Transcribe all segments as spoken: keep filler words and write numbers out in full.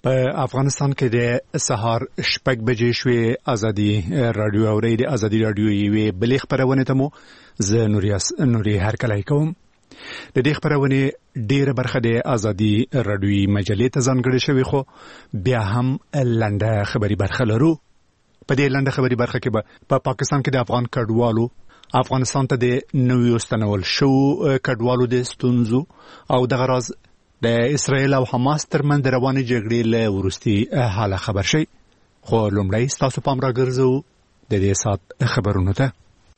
په افغانستان کې د سهار شپږ بجې شوې ازادي رادیو او د ازادي رادیو یوې بلې خبرونه ته مو زه نوریاس نوري هرکلی کوم. د دې خبرونه ډیره برخه د ازادي رادیوي مجلې ته ځانګړې شوې، خو بیا هم لنډه خبري برخه لرو. په دې لنډه خبري برخه کې به په پا پاکستان کې د افغان کډوالو افغانستان ته د نویو ستنول شو کډوالو د ستونزو او د غراز د اسرائیل او حماس ترمنځ د روانې جګړې له وروستي حاله خبر شي. خو لومړی ستاسو پام راګرځو د دې سات خبرونو ته.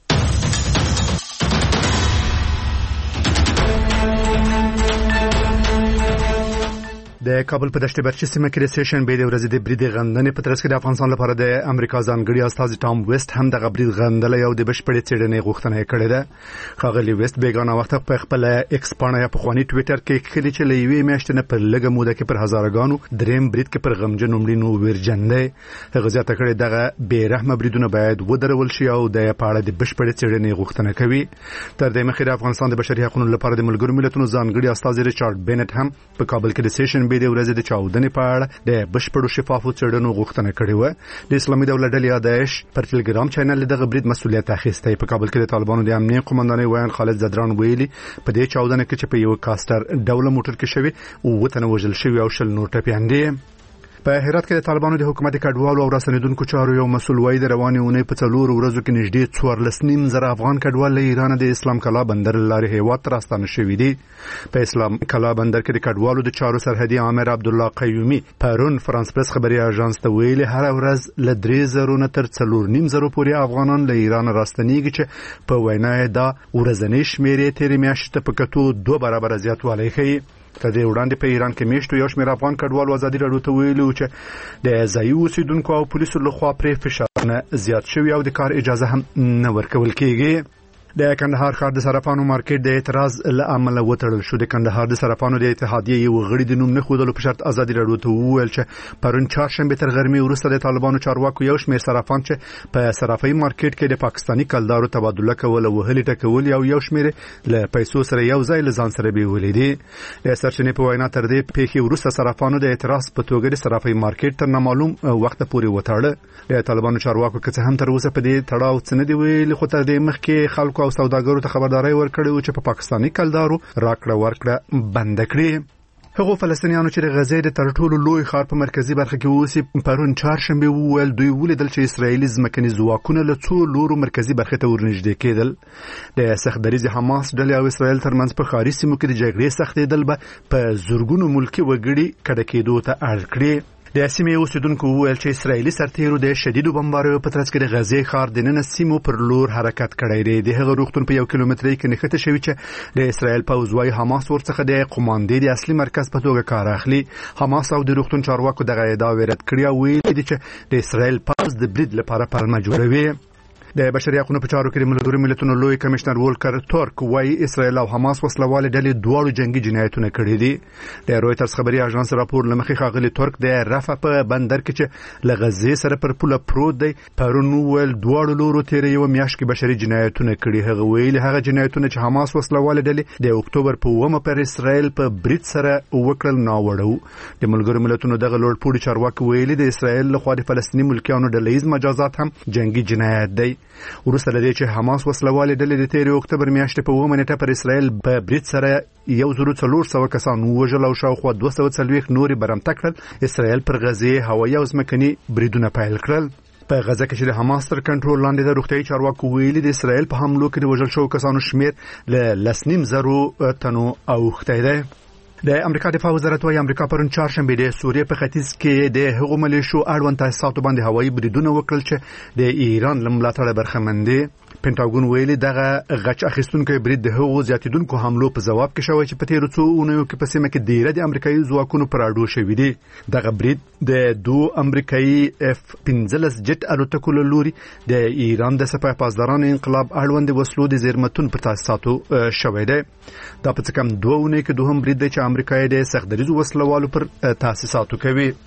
د کابل په دشت برچ سیمه کې د سیشن به د ورځې د بریډ غندنې په ترڅ کې د افغانستان لپاره د امریکا ځانګړي استاد ټام ویسټ هم د غبرید غندلې او د بشپړې څېړنې غوښتنه کړې ده. خاغلی ویسټ بیگانه وخت په خپل ایکس پاڼه په خواني ټوئیټر کې کلی چې لوي میاشتې نه پر لګه موده کې پر هزارګانو دریم بریډ کې پر غمجن نومړینو ورجنده هغه ځاته کړې دغه بیرحمه بریډونه باید ودرول شي او د پاړه د بشپړې څېړنې غوښتنه کوي. تر دې مخکې د افغانستان د بشري حقوقو لپاره د ملګرو ملتونو ځانګړي استاد ریچارډ بینټ هم په کابل کې د سیشن به د ورځې د چاودنې په اړه د بشپړو شفافو څېړنو غوښتنه کړې و. د اسلامي دولت ډلې داعش پر ټلګرام چینل دغه برید مسؤلیت اخیستی. په کابل کې د طالبانو د امنیت قومندان ویان خالد زدران ویلي په دې چاودنه کې چې په یو کاستر ډوله موټر کې شوی او وتنه وژل شوی او شل نور ټپيان دي. په هرات کې د طالبانو د حکومت کډوالو او رسنیدونکو چارو یو مسؤل وایي د روانې اونۍ په څلور ورځو کې نږدې څوارلس نیم زره افغان کډوال له ایران د اسلام کلا بندر لارې هیواد ته راستانه شوي دي. په اسلام کلا بندر کې د کډوالو د چارو سرحدي عامر عبد الله قیومي پرون فرانس پرس خبري اژانس ته ویلي هر ورځ له درې زره نه تر څلور نیم زره پورې افغانان له ایران راستنیږي چې په وینا دا ورځنی شمیرې تیرې میاشتې په کتو دوه برابر زیاتوالی ښیي. تر دې وړاندې په ایران کې میشتو یو شمېر افغان کډوالو ازادي راډیو ته ویلي چې د ځایي اوسیدونکو او پولیسو لخوا پرې فشار زیات شوی او د کار اجازه هم نه ورکول کېږي. د کندهار ښار د صرافانو مارکیټ د اعتراض له امله وتړل شو. د کندهار د صرافانو د اتحادیې یو غړي د نوم نه ښودلو په شرط ازادي راډیو ته وویل چې پرون چهارشنبه تر غرمې وروسته د طالبانو چارواکو یو شمېر صرافان چې په صرافي مارکیټ کې د پاکستاني کلدارو تبادله کول او وهلي ټکول او یو شمېر له پیسو سره یو ځای له ځان سره بیولې دي. د سرچینې په وینا تر دې پیښې وروسته صرافانو د اعتراض په توګه د صرافي مارکیټ تر نامعلوم وخت پورې وتړل. د طالبانو چارواکو که څه هم تر اوسه په دې تړاو څه نه دی ویلي، خو تر دې مخکې خلکو او سوداګرو ته خبرداري ورکړې و چې په پاکستاني کلدارو راکړه ورکړه بند کړي. هغه فلسطینیانو چې د غزې د تر ټولو لوی ښار په مرکزی برخه کې اوسي پرون چهارشنبه وویل دوی ولیدل چې اسرایلی ځمکني ځواکونه له څو لورو مرکزی برخه ته ورنږدې کېدل. د سختدریز حماس ډلې او اسرایل ترمنځ په ښاري سیمو کې د جګړې سختېدل به په زورګونو ملکي وګړي کډه کېدو ته اړ کړي. د سیمې اوسیدونکو وویل چې اسرایلی سرتیرو د شدیدو بمباریو په ترڅ کې د غزې ښار د نن سیمو پر لور حرکت کړی دی. د هغه روغتون په یو کیلومتري کې نښته شوی چې د اسرایل پوځ وايي حماس ورڅخه د قوماندې د اصلي مرکز په توګه کار اخلي. حماس او د روغتون چارواکو دغه ادعا رد کړې او ویلي دي چې د اسرایل پوځ د برید لپاره پلمه جوړوي. د بشري حقوقو په چارو کې د ملګرو ملتونو لوی کمشنر وولکر تورک وايي اسرائیل او حماس وسلواله ډلې دواړو جنگي جنایتونه کړي دي. د رويټرز خبري اژانس راپور لمخې خاغلی تورک د رفح په بندر کې چې له غزې سره پر پوله پروت دی پرون ویل دواړو لورو تیرې یو میاشت کې بشري جنایتونه کړي. هغه ویلي هغه جنایتونه چې حماس وسلواله ډلې د اکتوبر په اوومه پر اسرائیل په برید سره وکړل ناوړو. د ملګرو ملتونو دغه لوړ پوړي چارواکي ویلي د اسرائیل لخوا د فلسطیني ملکیانو ډلهیز مجازات هم جنگي جنایت دی. ورسته لدې چې حماس وسلواله ډلې د تیر اکتوبر میاشتې په اوومه نیټه پر اسرائیل په برید سره یو زرو څلور سوه کسان ووژل او شاوخوا دوه سوه څلوېښت نورې برمته کړل. اسرائیل پر غزې هوایي او ځمکني بریدونه پیل کړل. په غزه کې چې د حماس تر کنټرول لاندې د روغتیايي چارواکو ویلي د اسرائیل په حملو کې د وژل شوو کسانو شمېر له لس نیم زرو تنو اوښتی دی. د امریکا دفاع وزارت وايي امریکا پرون چهارشنبه د سوریې په ختیځ کې د هغو ملیشو اړوند تاسیساتو باندې هوایي بریدونه وکړل چې د ایران له ملاتړه برخمن دي. پینټاګون ویلي دغه غچ اخیستونکو برید د هغو زیاتیدونکو حملو په ځواب کې شوی چې په تیرو څو اونیو کې په سیمه کې ډیره د امریکایي ځواکونو پر اډو شوی دي. دغه برید د دوه امریکایي اف پنځلس جټ الوتکو له لوري د ایران د سپاه پاسدارانو انقلاب اړوند وسلو د زیرمتون په تاسیساتو شوی دی. دا په څه کم دوه اونۍ کې دوهم برید دی چې امریکا د سختدریزو وسلوالو پر تاسیساتو کوي.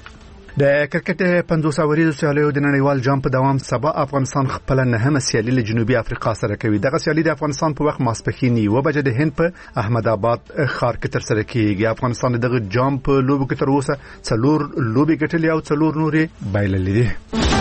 د کرکټ پنځوس اوریزو سیالیو د نړیوال جام په دوام سبا افغانستان خپل نهمه سیالي له جنوبي افریقا سره کوي. دغه سیالي د افغانستان په وخت ماسپښین یو بجې د هند په احمد آباد ښار کې تر سره کیږي. افغانستان دغه جام په لوبو کې تر اوسه څلور لوبې ګټلې او څلور نورې بایللې دي.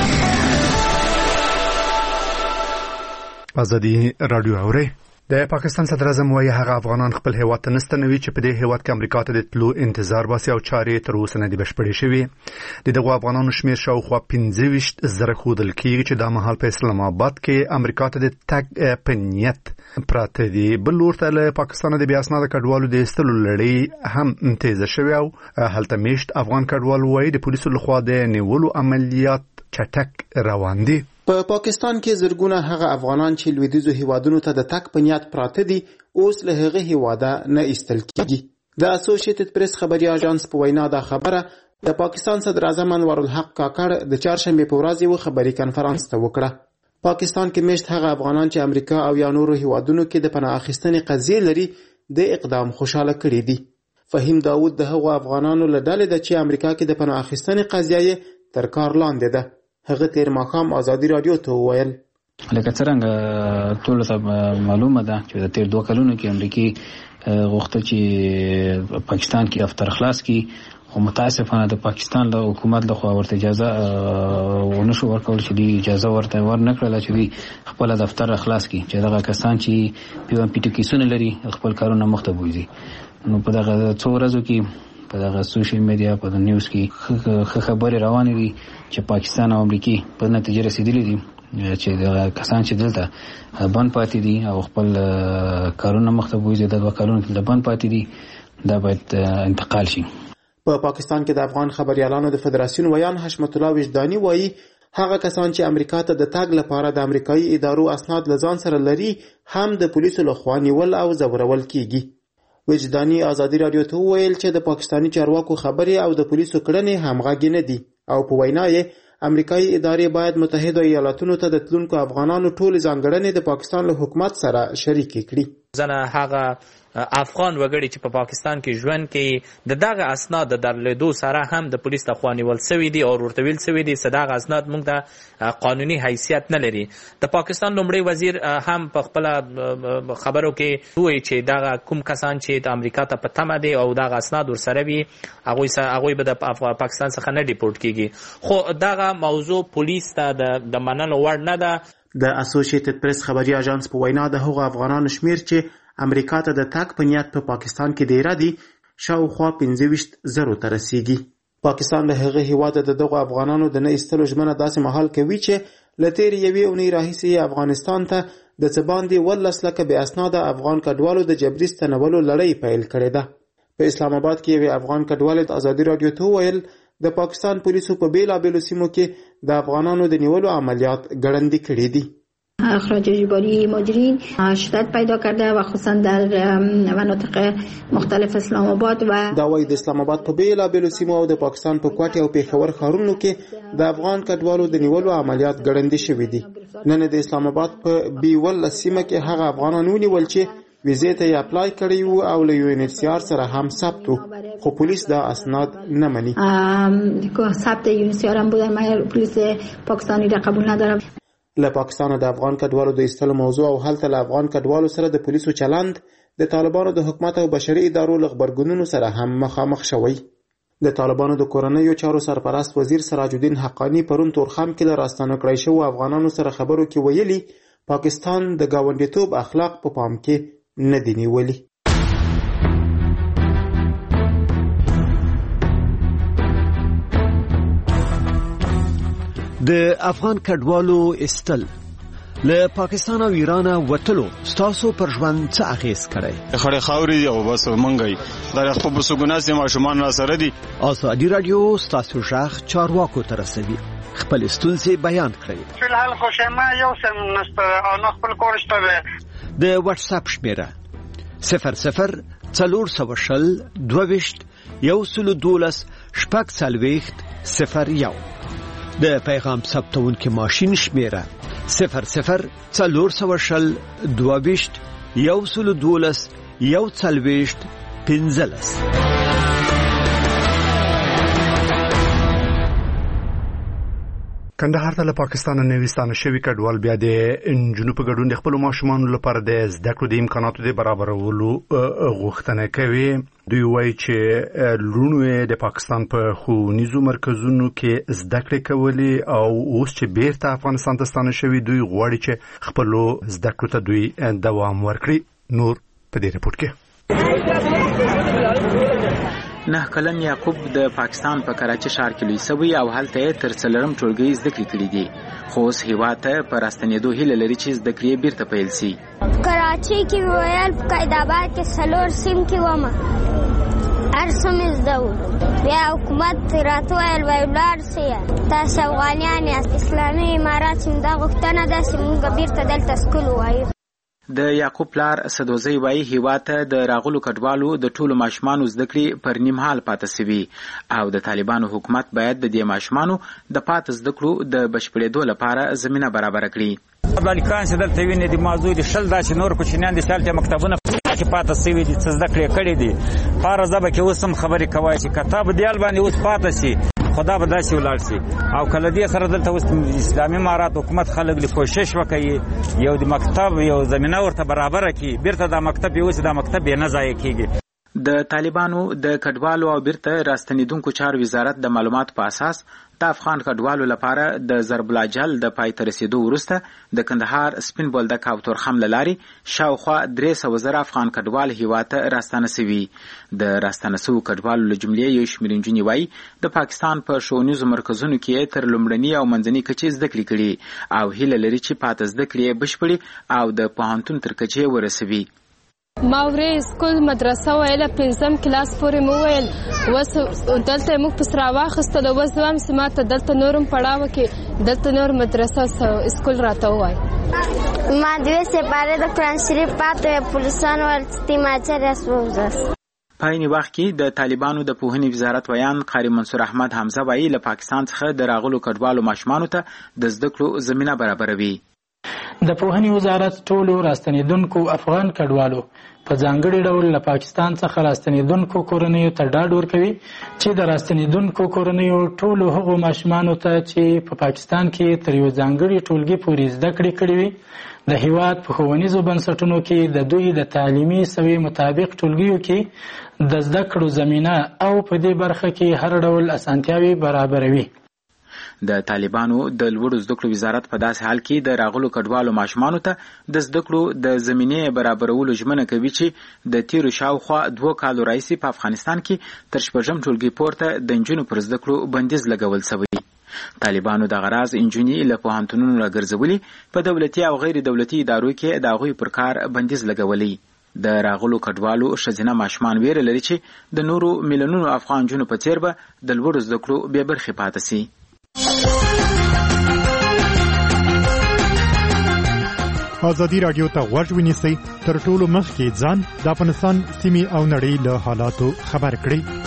ازادي رادیو اوري. د پاکستان صدر اعظم وايي هغه افغانان خپل هیواد ته نستنوي چې په دې هیواد کې امریکا ته د تلو انتظار باسي او چارې تر اوسه نه دي بشپړې شوې. د دغه افغانانو شمېر شاوخوا پنځه ویشت زره ښودل کېږي چې دا مهال په اسلام آباد کې امریکا ته د تګ په نیت پراته دي. بل لورته له پاکستان د بې اسناده کډوالو د ایستلو لړۍ هم تیزه شوې او هلته میشت افغان کډوال وايي د پولیسو لخوا د نیولو عملیات چټک روان دي. په پاکستان کې زرګونه هغه افغانان چې لویدیځو هیوادونو ته د تګ په نیت پراته دي اوس له هغه هیواده نه ایستل کیږي. د اسوسییټډ پریس خبري اژانس په وینا دا خبره د پاکستان صدر اعظم انور الحق کاکړ د چهارشنبه په ورځ یو خبري کانفرنس ته وکړه. پاکستان کې مشت هغه افغانان چې امریکا او یا نورو هیوادونو کې د پناه اخیستنې قضیه لري د اقدام خوشاله کړي دي. فهیم داوود د هغو افغانانو له ډلې ده چې امریکا کې د پناه اخیستنې قضیه تر کار لاندې ده. هغه تیر ماښام ازادي رادیو ته وویل لکه څنګه ټول ته معلومه ده چې د تیر دوه کلونو کې امریکای غوښتل چې پاکستان کې دفتر خلاص کړي خو متاسفانه د پاکستان له حکومت لخوا ورته اجازه ونشو ورکول چې دی اجازه ورته ورنکړله چې دی خپل دفتر خلاص کړي چې دغه کسان چې پی ون پی ټو کیسونه لري خپل کارونه مخته بوځي. نو په دغه څو ورځو کې په دغه سوشل میډیا په د نیوز کې خبرې روانې دي چې پاکستان او امریکا په نتیجه رسیدلي دي چې دغه کسان چې دلته بند پاتې دي او خپل کارونه مخته بوځي د دوه کلونو کې بند پاتې دي دا باید انتقال شي. په پاکستان کې د افغان خبريالانو د فدراسیون ویان حشمت الله وجداني وایي هغه کسان چې امریکا ته د تګ لپاره د امریکایي ادارو اسناد لزان سره لري هم د پولیسو لخوا نیول او ځورول کیږي. وجداني ازادي رادیو ته ویل چې د پاکستاني چارواکو خبرې او د پولیسو کړنې همغږې نه دي او په وینا یې امریکایي ادارې باید متحده ایالاتونو ته د تلونکو افغانانو ټول ځانګړنې د پاکستان له حکومت سره شریکې کړي. ځنه هغه افغان وګړي چې په پاکستان کې ژوند کوي د دغه اسناد د درلودو سره هم د پولیس لخوا نیول شوي دي او ورته ویل شوي دي چې دغه اسناد موږ ته قانوني حیثیت نه لري. د پاکستان لومړی وزیر هم په خپل خبرو کې وایي چې دغه کوم کسان چې د امریکا ته په تمه دي او دغه اسناد ورسره وي هغوی هغوی به د پاکستان څخه نه ډیپورټ کیږي. خو دغه موضوع پولیس ته د منلو وړ نه ده. د اسوسییټډ پریس خبري اژانس په وینا د هغو افغانانو شمیر چې امریکا ته د تګ په نیت په پاکستان کې ډیره دي شاوخوا پنځه ویشت زرو ته رسیږي. پاکستان د هغه هیواد د دغو افغانانو د نه ایستلو ژمنه داسې مهال کوي چې له تېرې یوې اونۍ راهیسې افغانستان ته د څه باندې ولس لکه بې اسناده افغان کډوالو د جبري ستنولو لړۍ پیل کړې ده. په اسلام آباد کې یوې افغان کډوالې د ازادي رادیو ته وویل د پاکستان پولیسو په بیلابیلو سیمو کې د افغانانو د نیولو عملیات ګړندي کړي دي. اخراج اجباری مهاجرین شدت پیدا کرده و خصوصا در مناطق مختلف اسلام آباد و دا وايي د اسلام آباد په بیلابیلو سیمو او د پاکستان په کوټه او پیښور ښارونو کې د افغان کډوالو د نیولو عملیات ګړندي شوي دي. نن د اسلام آباد په بیول سیمه کې هغه افغانان ونیول چې ویزې ته یې اپلای کړی وو او له یو ان ایچ سی آر سره هم ثبت وو خو پولیس دا اسناد نه مني. ثبت یو ان ایچ سی آر هم بوده من پولیس پاکستانی را قبول ندارم. له پاکستان د افغان کډوالو د ایستلو موضوع او هلته له افغان کډوالو سره د پولیسو چلند د طالبانو د حکومت او بشري ادارو له غبرګونونو سره هم مخامخ شوی. د طالبانو د کورنیو چارو سرپرست وزیر سراج الدین حقانی پرون تورخم کې له راستانه کړی شوو افغانانو سره خبرو کې ویلي پاکستان د ګاونډیتوب اخلاق په پا پام کې نه دی نیولي. د افغان کډوالو استل له پاکستان او ایران وتلو ستاسو پر ژوند څه اغیز کړی؟ خړې خاوري او بس منګي دا خپل بسګوناس ما شومان را سره دي. ازادي رادیو ستاسو ژغ چارواکو تر رسوي خپل ستونزې بیان کړئ. فلحال خو شمه یو سم نسته او خپل کورشته د واتس اپ شمیره صفر صفر څلور سوه شل دوه ویشت یو سلو دولس شپږ څلوېښت صفر یو د پیغام ثبتونکي ماشین شمیره صفر صفر څلور سوه شل دوه ویشت یو سلو دولس یو څلوېښت پنځلس. کندهار ته له پاکستان نه وستانه شوی کډوال بیا د انجنونو په ګډون د خپل ماشومان لپاره د زده کړو د امکاناتو د برابرولو غوښتنه کوي. دوی وایي چې لونو د پاکستان په ښوونیزو مرکزونو کې زده کړې کولې او اوس چې بیرته افغانستان ته ستانه شوي دوی غواړي چې خپل زده کړو ته دوی دوام ورکړي. نور په دې رپورټ کې نه کلن یعقوب د پاکستان په کراچي ښار کې لوی سوی او هلته تر څلورم ټولګي زده کړې کړې دي، خو اوس هیواد ته په راستنېدو هیله لري چې زده کړې بیرته پیل شي. کراچي کې ویل قایدآباد کې څلور سیم کې ومه هر څه مې زده وو، بیا حکومت راته ویل وایي ولاړ شئ تاسې افغانیان یاست، اسلامي امارات چې دا غوښتنه ده چې موږ بیرته دلته سکول ووایو. د یعقوب پلار سدوزی وایي هیواد ته د راغلو کډوالو د ټولو ماشومانو زده کړې پر نیم حال پاتې شوي او د طالبانو حکومت باید د دې ماشومانو د پاتې زده کړو د بشپړېدو لپاره زمینه برابره کړي. بالکان چې دلته ویني د موضوع د شل داسې نور کوچنیان دي چې مکتبونه کې پاتې شوي دي چې زده کړې کړي دي. پاره زبه کې اوس هم خبرې کوي چې کتاب دیال باندې اوس پاتې شي خدا به داسې ولاړ شي او کله دې سره دلته اوس اسلامي امارات حکومت خلک له کوشش وکړي یو د مکتب یو زمینه ورته برابره کړي بیرته دا مکتب یو دا مکتب یې نه ضایع کیږي. د طالبانو د کډوالو او بیرته راستنیدونکو چارو وزارت د معلوماتو په اساس د افغان کډوالو لپاره د ضرب الاجل د پای ته رسیدو وروسته د کندهار سپین بولدک او تورخم له لارې شاوخوا درې سوه زره افغان کډوال هیواد ته راستانه شوي. د راستانه شوو کډوالو له جملې یو شمېر نجونې وایي د پاکستان په ښوونیزو مرکزونو کې تر لومړني او منځني کچې زده کړې کړي او هیله لري چې پاته زده کړې بشپړي او د پوهنتون تر کچې ورسوي. ما ورې سکول مدرسه ویله پنځم کلاس پورې مو ویل اوس دلته موږ په سره واخیستل اوس دوام چې ما ته دلته نورم پړاوه کې دلته نور مدرسه سکول راته ووایي. ما دوی سپاره د قرآن شریف پاتې پولیسان ویل چې تیماچر یاست ووځاست. په عین وخت کې د طالبانو د پوهنې وزارت ویان قاری منصور احمد حمزه وایي له پاکستان څخه د راغلو کډوالو ماشومانو ته د زده کړو زمینه برابروي. د پوهنې وزارت ټولو راستنیدونکو افغان کډوالو په ځانګړي ډول له پاکستان څخه راستنیدونکو کورنیو ته ډاډ ورکوي چې د راستنیدونکو کورنیو ټولو هغو ماشومانو ته چې په پاکستان کې تر یو ځانګړي ټولګي پورې زده کړې کړې وي د هیواد په ښوونیزو بنسټونو کې د دوی د تعلیمي سویې مطابق ټولګیو کې د زده کړو زمینه او په دې برخه کې هر ډول اسانتیاوې برابروي. د طالبانو د لوړو زده کړو وزارت په داسې حال کې د راغلو کډوالو ماشومانو ته د زده کړو د زمینې برابرولو ژمنه کوي چې د تیرو شاوخوا دوه کالو راهیسې په افغانستان کې تر شپږم ټولګي پورته د نجونو پر زده کړو بندیز لګول شوی. طالبانو د غراز انجونی له پوهنتونونو راګرځولي په دولتي او غیر دولتي ادارو کې د هغوی پر کار بندیز لګولی. د راغلو کډوالو ښځینه ماشومان ویره لري چې د نورو میلیونونو افغان نجونو په څیر به د لوړو زده کړو بې برخې پاتې شي. ازادي راډیو ته غوږ ونیسئ تر ټولو مخکې ځان د افغانستان سیمې او نړۍ له حالاتو خبر کړئ.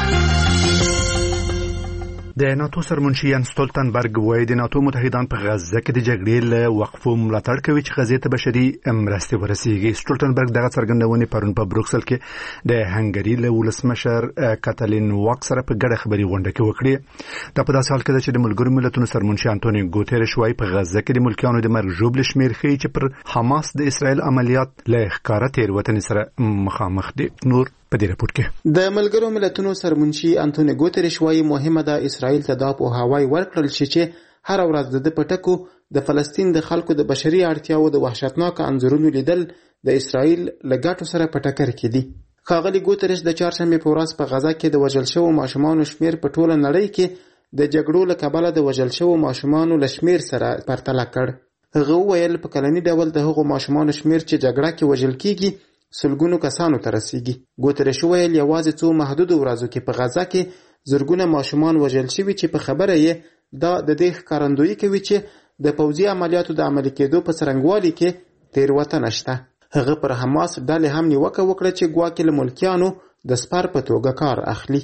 د ناتو سرمنشي یان ستولتنبرګ وایي د ناتو متحدان په غزه کې د جګړې له وقفو ملاتړ کوي چې غزې ته بشري مرستې ورسیږي. ستولتنبرګ دغه څرګندونې پرون په بروکسل کې د هنګري له ولسمشر کاتالین واک سره په ګډه خبري غونډه کې وکړه. دا په داسې حال کې ده چې د ملګرو ملتونو سرمنشي انټونیو ګوتيرش وایي په غزه کې د ملکیانو د مرګ ژوبل شمیر ښیي چې پر حماس د اسرائیل عملیات له ښکاره تېروتنې سره مخامخ دي. نور په دې رپورټ کې د ملګرو ملتونو سرمنشي انټونیو ګوتيرش وایي مهمه ده اسرائیل ته دا په هوای ورکړل شي چې هر ورځ د پټکو د فلسطین د خلکو د بشري اړتیاو د وحشتناک انځورونو لیدل د اسرائیل لګاټو سره پټکر کې دي. ښاغلي ګوتيرش د چهارشنبې په ورځ په غزه کې د وژل شوو ماشومانو شمیر په ټوله نړۍ کې د جګړو له کبله د وژل شوو ماشومانو له شمیر سره پرتله کړ. هغه وویل په کلني ډول د هغو ماشومانو شمیر چې جګړه کې وژل کیږي سلګونو کسانو ته رسیږي. ګوتيرش ویل یوازې څو محدودو ورځو کې په غزه کې زرګونه ماشومان وژل شوي چې په خبره یې دا د دې ښکارندویي کوي چې د پوځي عملیاتو د عملي کېدو په څرنګوالي کې تېروتنه شته. هغه پر حماس ډلې هم نیوکه وکړه چې ګواکې له ملکیانو د سپر په توګه کار اخلي.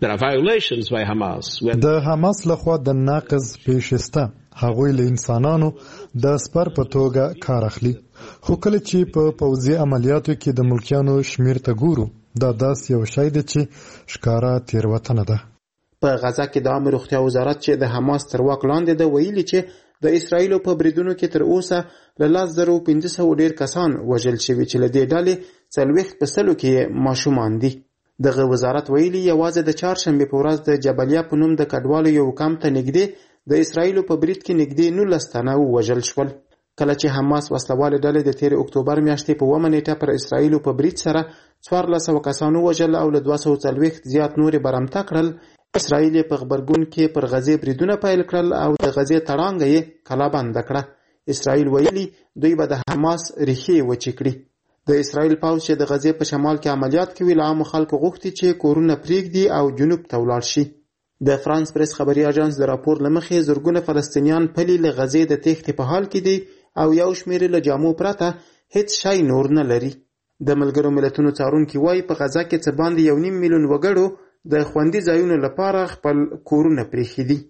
د حماس لخوا د ناقض پیښې شته. هغوی له انسانانو د سپر په توګه کار اخلي. خو کله چې په پوځي عملیاتو کې د ملکیانو شمیر ته ګورو دا داس یو شی دی چې ښکارا تېروتنه ده. په غزا کې د عامه روغتیا وزارت چې د حماس تر واک لاندې ده ویلي چې د اسرایلو په بریدونو کې تر اوسه له لس زره پنځه سوه ډیر کسان وژل شوي چې له دې ډلې څلوېښت په سلو کې ماشومان دي. دغه وزارت ویلي یوازې د چهارشنبې په ورځ د جبلیه په نوم د کډوالو یو کمپ ته نږدې د اسرایلو په برید کې نږدې نولس تنه ووژل شول. کله چې حماس وسلوالې ډلې د تېرې اکتوبر میاشتې په اوومه نیټه پر اسرایلو په برید سره څوارلس سوه کسان ووژل او له دوه سوه څلوېښت زیات نورې برمته کړل، اسرایل یې په غبرګون کې پر غزې بریدونه پیل کړل او د غزې تړانګه یې کلابنده کړه. اسرایل ویلي دوی به د حماس ریښې وچې کړي. د اسرایل پوځ چې د غزې په شمال کې عملیات کوي له عامو خلکو غوښتي چې کورونه پرېږدي او جنوب ته ولاړ شي. د فرانس پریس خبري اژانس د راپور له مخې زرګونه فلسطینیان پلي له غزې د تېښتې په حال کې دي او یو شمېر له جامو پرته هیڅ شی نور نه لري. د ملګرو ملتونو څارونکي وایي په غزه کې څه باندې یو نیم میلیون وګړو د خوندي ځایونو لپاره خپل کورونه پرېښي دي.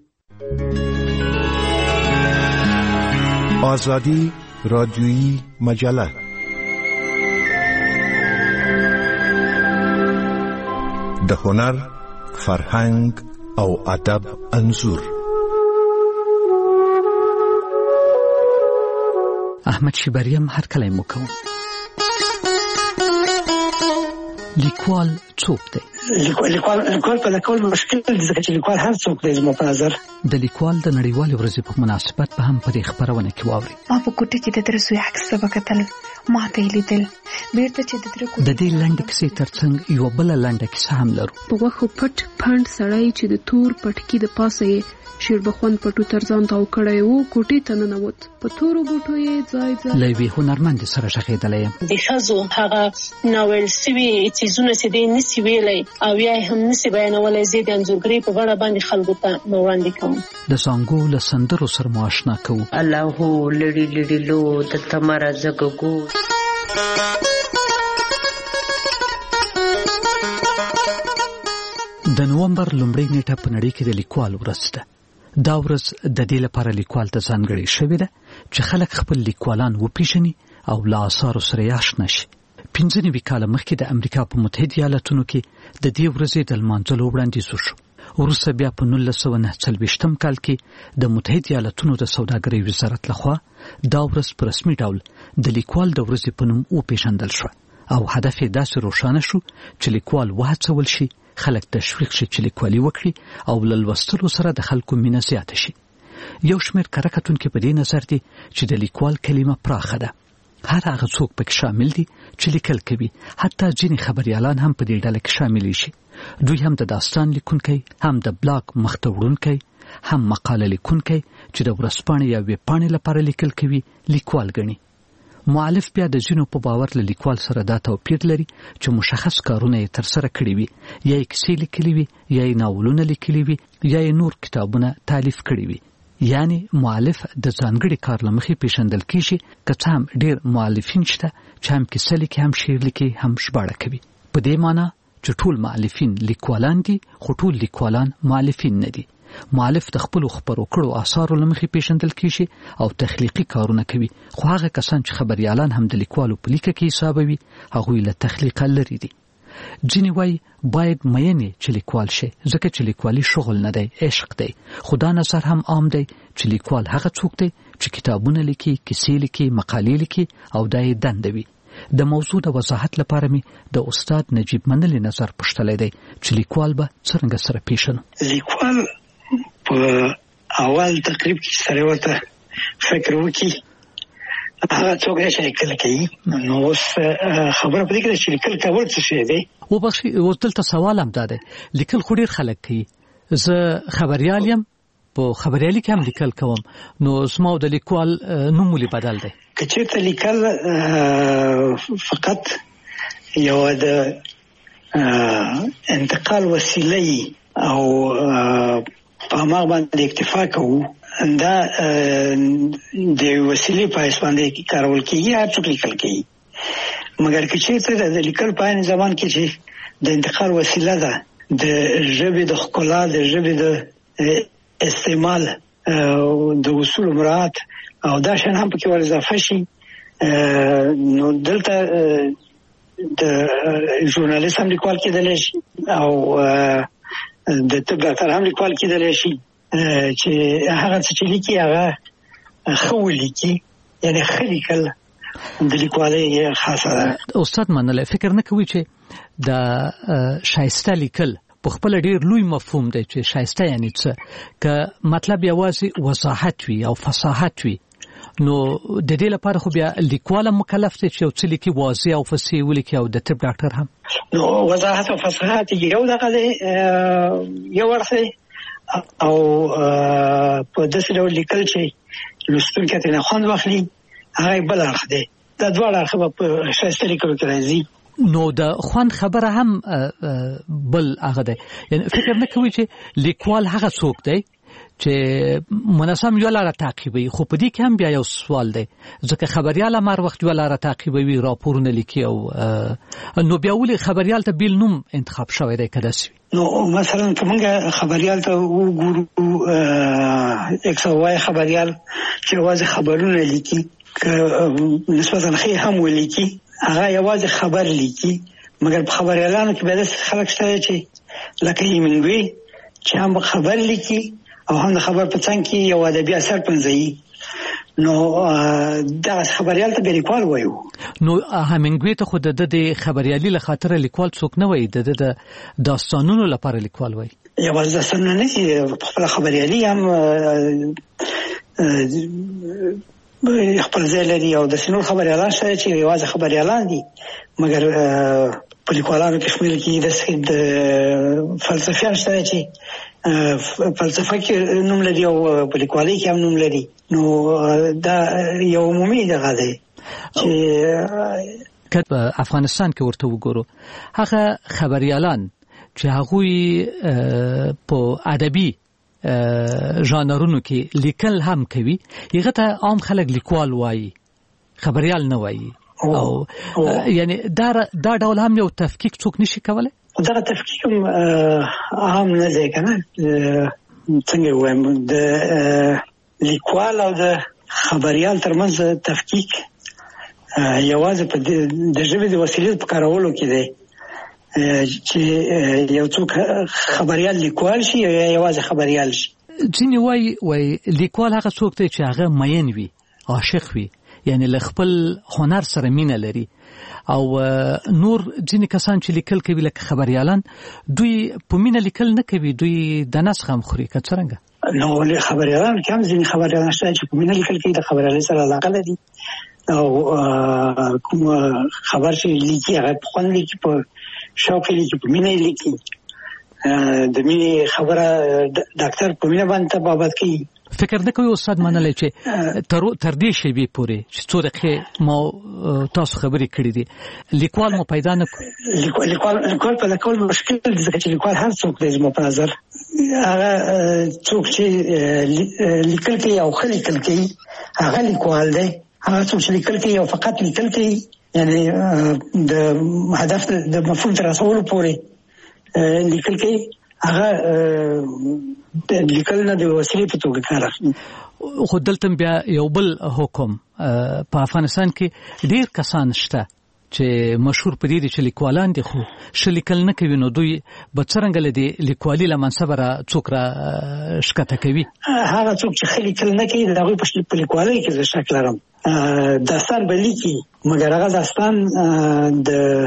آزادی رادیویی مجله د هنر، فرهنګ او ادب انځور. احمد شیبریم هر کله مو کوم. لیکوال څوک دی؟ لیکوال لیکوال په لیکل مشکل دی ځکه چې لیکوال هر څوک دی زما په نظر. د لیکوال د نړیوالې ورځې په مناسبت په هم پرې خبرونه کې واوري. ما په کوټه کې د درسو عکس وکتل، ما ته لیدل بیرته چې د درکو د دې لنډ کیسې ترڅنګ یو بل لنډ کیسه هم لرو. په غوښو پټ پاند سړی چې د تور پټکی د پاسه شیربخوان پټو ترځان تاو کړی وو، کوټې ته ننوت، په تورو بوټو یې ځای ځای له یوې هنرمندې سره غږېدلی یم. د ښځو هغه ناول سوي څیزونه چې دی نسي ویلی او یا یې هم نسي بیانولی، زه د انځورګرۍ په بڼه باندې خلکو ته وړاندې کوم. د زانګو له سندرو سره مو اشنا کوو. الله هو لړي لړي لو دلته مه راځه ګوګو. د نومبر لومړۍ نیټه په نړۍ کې د لیکوال ورځ ده. دا ورځ د دې لپاره لیکوال ته ځانګړې شوې ده چې خلک خپل لیکوالان وپیژني او له آثارو سره یې اشنا شي. پنځه نوي کاله مخکې د امریکا په متحده ایالتونو کې د دې ورځې د لمانځلو وړاندیز وشو. وروسته بیا په نولس سوه نهه څلوېښتم کال کې د متحده ایالتونو د سوداګرۍ وزارت لخوا دا ورځ په رسمي ډول د لیکوال د ورځې په نوم وپېژندل شوه او هدف یې داسې روښانه شو چې لیکوال وهڅول شي خلک تشویق شي چې لیکوالي وکړي او له لوستلو سره د خلکو مینه زیاته شي. یو شمېر کره کتونکي په دې نظر دي چې د لیکوال کلمه پراخه ده. هر هغه څوک پکې شامل دي چې لیکل کوي، حتی ځینې خبریالان هم په دې ډله کې شامل شي. دوی هم د داستان لیکونکی، هم د بلاګ مخته وړونکی، هم مقاله لیکونکی چې د ورځپاڼې یا ویبپاڼې لپاره لیکل کوي لیکوال ګڼي. مؤلف بیا د ځینو په باور له لیکوال سره دا توپیر لري چې مشخص کارونه یې ترسره کړي وي، یا یې کیسې لیکلي وي، یا یې ناولونه لیکلي وي، یا یې نور کتابونه تالیف کړي وي. یعنی مؤلف د ځانګړي کار له مخې پیژندل کیږي، که څه هم ډېر مؤلفین شته چې هم کیسه لیکي، هم شعر لیکي، هم ژباړه کوي. په دې معنی چې ټول مؤلفین لیکوالان دي، خو ټول لیکوالان مؤلفین نه دي. مؤلف د خپلو خپرو کړو آثارو له مخې پیژندل کیږي او تخلیقي کارونه کوي، خو هغه کسان چې خبریالان هم د لیکوالو په لیکه کې حسابوي هغوی له تخلیقه لرې دي. ځینې وایي باید مینې چې لیکوال شي، ځکه چې لیکوالي شغل نه دی، عشق دی. خو دا نظر هم عام دی چې لیکوال هغه څوک دی چې کتابونه لیکي، کیسې لیکي، مقالې لیکي او دا یې دنده وي. د موضوع د وضاحت لپاره می د استاد نجیب منلی نظر پوښتلی دی چې لیکوال به څرنګه سره پیژنو. لیکوال په اول تقریب کې سره ورته فکر وکړي هغه څوک چې لیکل کوي. نو اوس خبره پدې کې چې لیکل کول څه شي دی. و بخښي اوس دلته سوال هم دا دی، لیکل خو ډېر خلک کوي، زه خبریال یم، په خبریالي کې هم لیکل کوم، نو زما د لیکوال نوم ولې بدل دی؟ که چېرته لیکل فقط یو د انتقال وسیله او په هغه باندې اکتفا کوو، دا د وسیلې په اساس باندې کارول کېږي، هر څوک لیکل کوي. مګر که چېرته د لیکل په عین زمان کې چې د انتقال وسیله ده، د ژبې د ښکلا، د ژبې د استعمال د اصول مراعات او دا شان هم پکې ور اضافه شي، نو دلته د ژورنالیست هم لیکوال کېدلی شي او د طب ډاکټر هم لیکوال کېدلی شي چې هغه څه چې لیکي هغه ښه ولیکي، یعنې ښه لیکل د لیکوالۍ خاصه ده. استاد منلی، فکر نه کوي چې د شایسته لیکل په خپل ډیر لوی مفهوم دی چې شایسته یعنی څه؟ که مطلب یوازې وضاحت وي او فصاحت وي نو د دې لپاره خو بیا لیکوال مکلف دی چې یو څه لیکي واضح او فصیح ولیکي، او د طب ډاکټر هم. نو وضاحت او فصاحت یو دغه دی، یو اړخ دی، او په داسې ډول لیکل چې لوستونکي ترې خوند واخلي هغه بل اړخ دی. دا دواړه اړخ به په ښایسته لیکلو کې راځي. نو د خوند خبره هم بل هغه دی، یعنی فکر نه کوي چې لیکوال هغه څوک دی چې منظم یو لاره تعقیبوي. خو په دې کې هم بیا یو سوال دی، ځکه خبریال هم هر وخت یو لاره تعقیبوي، راپورونه لیکي، او نو بیا ولې خبریال ته بیل نوم انتخاب شوی دی که داسې وي؟ نو مثلا که موږ خبریال ته وګورو، یک سوه وایي خبریال چې یوازې خبرونه لیکي، که نسبتا ښې هم ولیکي هغه یوازې خبر لیکي. مګر په خبریالانو کې بیا داسې خلک شته چې لکه هیمنګوی چې هم خبر لیکي او هم د خبر په څنګ کې یو ادبي اثر پنځوي. نو دغه خبریال ته لیکوال وایو. نو هیمنګوی ته خو د د خبریالي له خاطره لیکوال څوک نه وایي، د د داستانونو لپاره لیکوال وایي. یوازې داستانونه نه دي، خپل خبریالي هم خپل ځای لري، او د سینور خبریالان شته چې یوازې خبریالان دي. مګر په لیکوالانو کې شمېر کې داسې د فلسفیان شته چې فلسفه کې نوم لري او په لیکوالۍ کې هم نوم لري. نو دا یو عمومي دغه دی چې که په افغانستان کې ورته وګورو، هغه خبریالان چې هغوی په ادبي ژانرونو کې لیکل هم کوي، هغه ته عام خلک لیکوال وایي، خبریال نه وایي. او یعنی دا دا ډول هم یو تفکیک څوک نشي کولی. دغه تفکیک هم عام نه دی که نه. څنګه ووایم، د لیکوال او د خبریال ترمنځ تفکیک یوازې په د ژبې د وسیلې په کارولو کې دی، چې یو څوک خبریال لیکوال شي یا یوازې خبریال شي. ځینې وایي وایي لیکوال هغه څوک دی چې هغه مین وي، عاشق وي، یعنی له خپل هنر سره مینه لري. او نور ځینې کسان چې لیکل کوي لکه خبریالان، دوی په مینه لیکل نه کوي، دوی د نس غم خوري. که څرنګه؟ نو له خبریالانو کې هم ځینې خبریالان شته چې په مینه لیکل کوي، د خبریالۍ سره علاقه لري، او کوم خبر چې لیکي هغه په خوند لیکي، په شوق لیکي، په مینه لیکي. د مینې خبره ډاکټر په مینه باندې تبابت کوي. فکر نه کوي استاد منلی چې تر تر دې شیبې پورې چې څو دقیقې ما تاسو خبرې کړې دي لیکوال مو پیدا نه کړ؟ لیکوال لیکوال پیدا کول مشکل دی، ځکه چې لیکوال هر څوک دی زما په نظر. هغه څوک چې لیکل کوي او ښه لیکل کوي هغه لیکوال دی. هغه څوک چې لیکل کوي او فقط لیکل کوي، یعنی د هدف د مفهوم تر رسولو پورې لیکل کوي، هغه د لیکل نه د وسیلې په توګه کار اخلي. خو دلته بیا یو بل حکم په افغانستان کې ډیر کسان شته چې مشهور په دې دي چې لیکوالان دي خو ښه لیکل نه کوي، نو دوی به څرنګه له دې لیکوالي له منصبه را څوک را ښکته کوي؟ هغه څوک چې ښه لیکل نه کوي د هغوی په لیکوالۍ کې زه شک لرم. داستان به لیکي، مګر هغه داستان د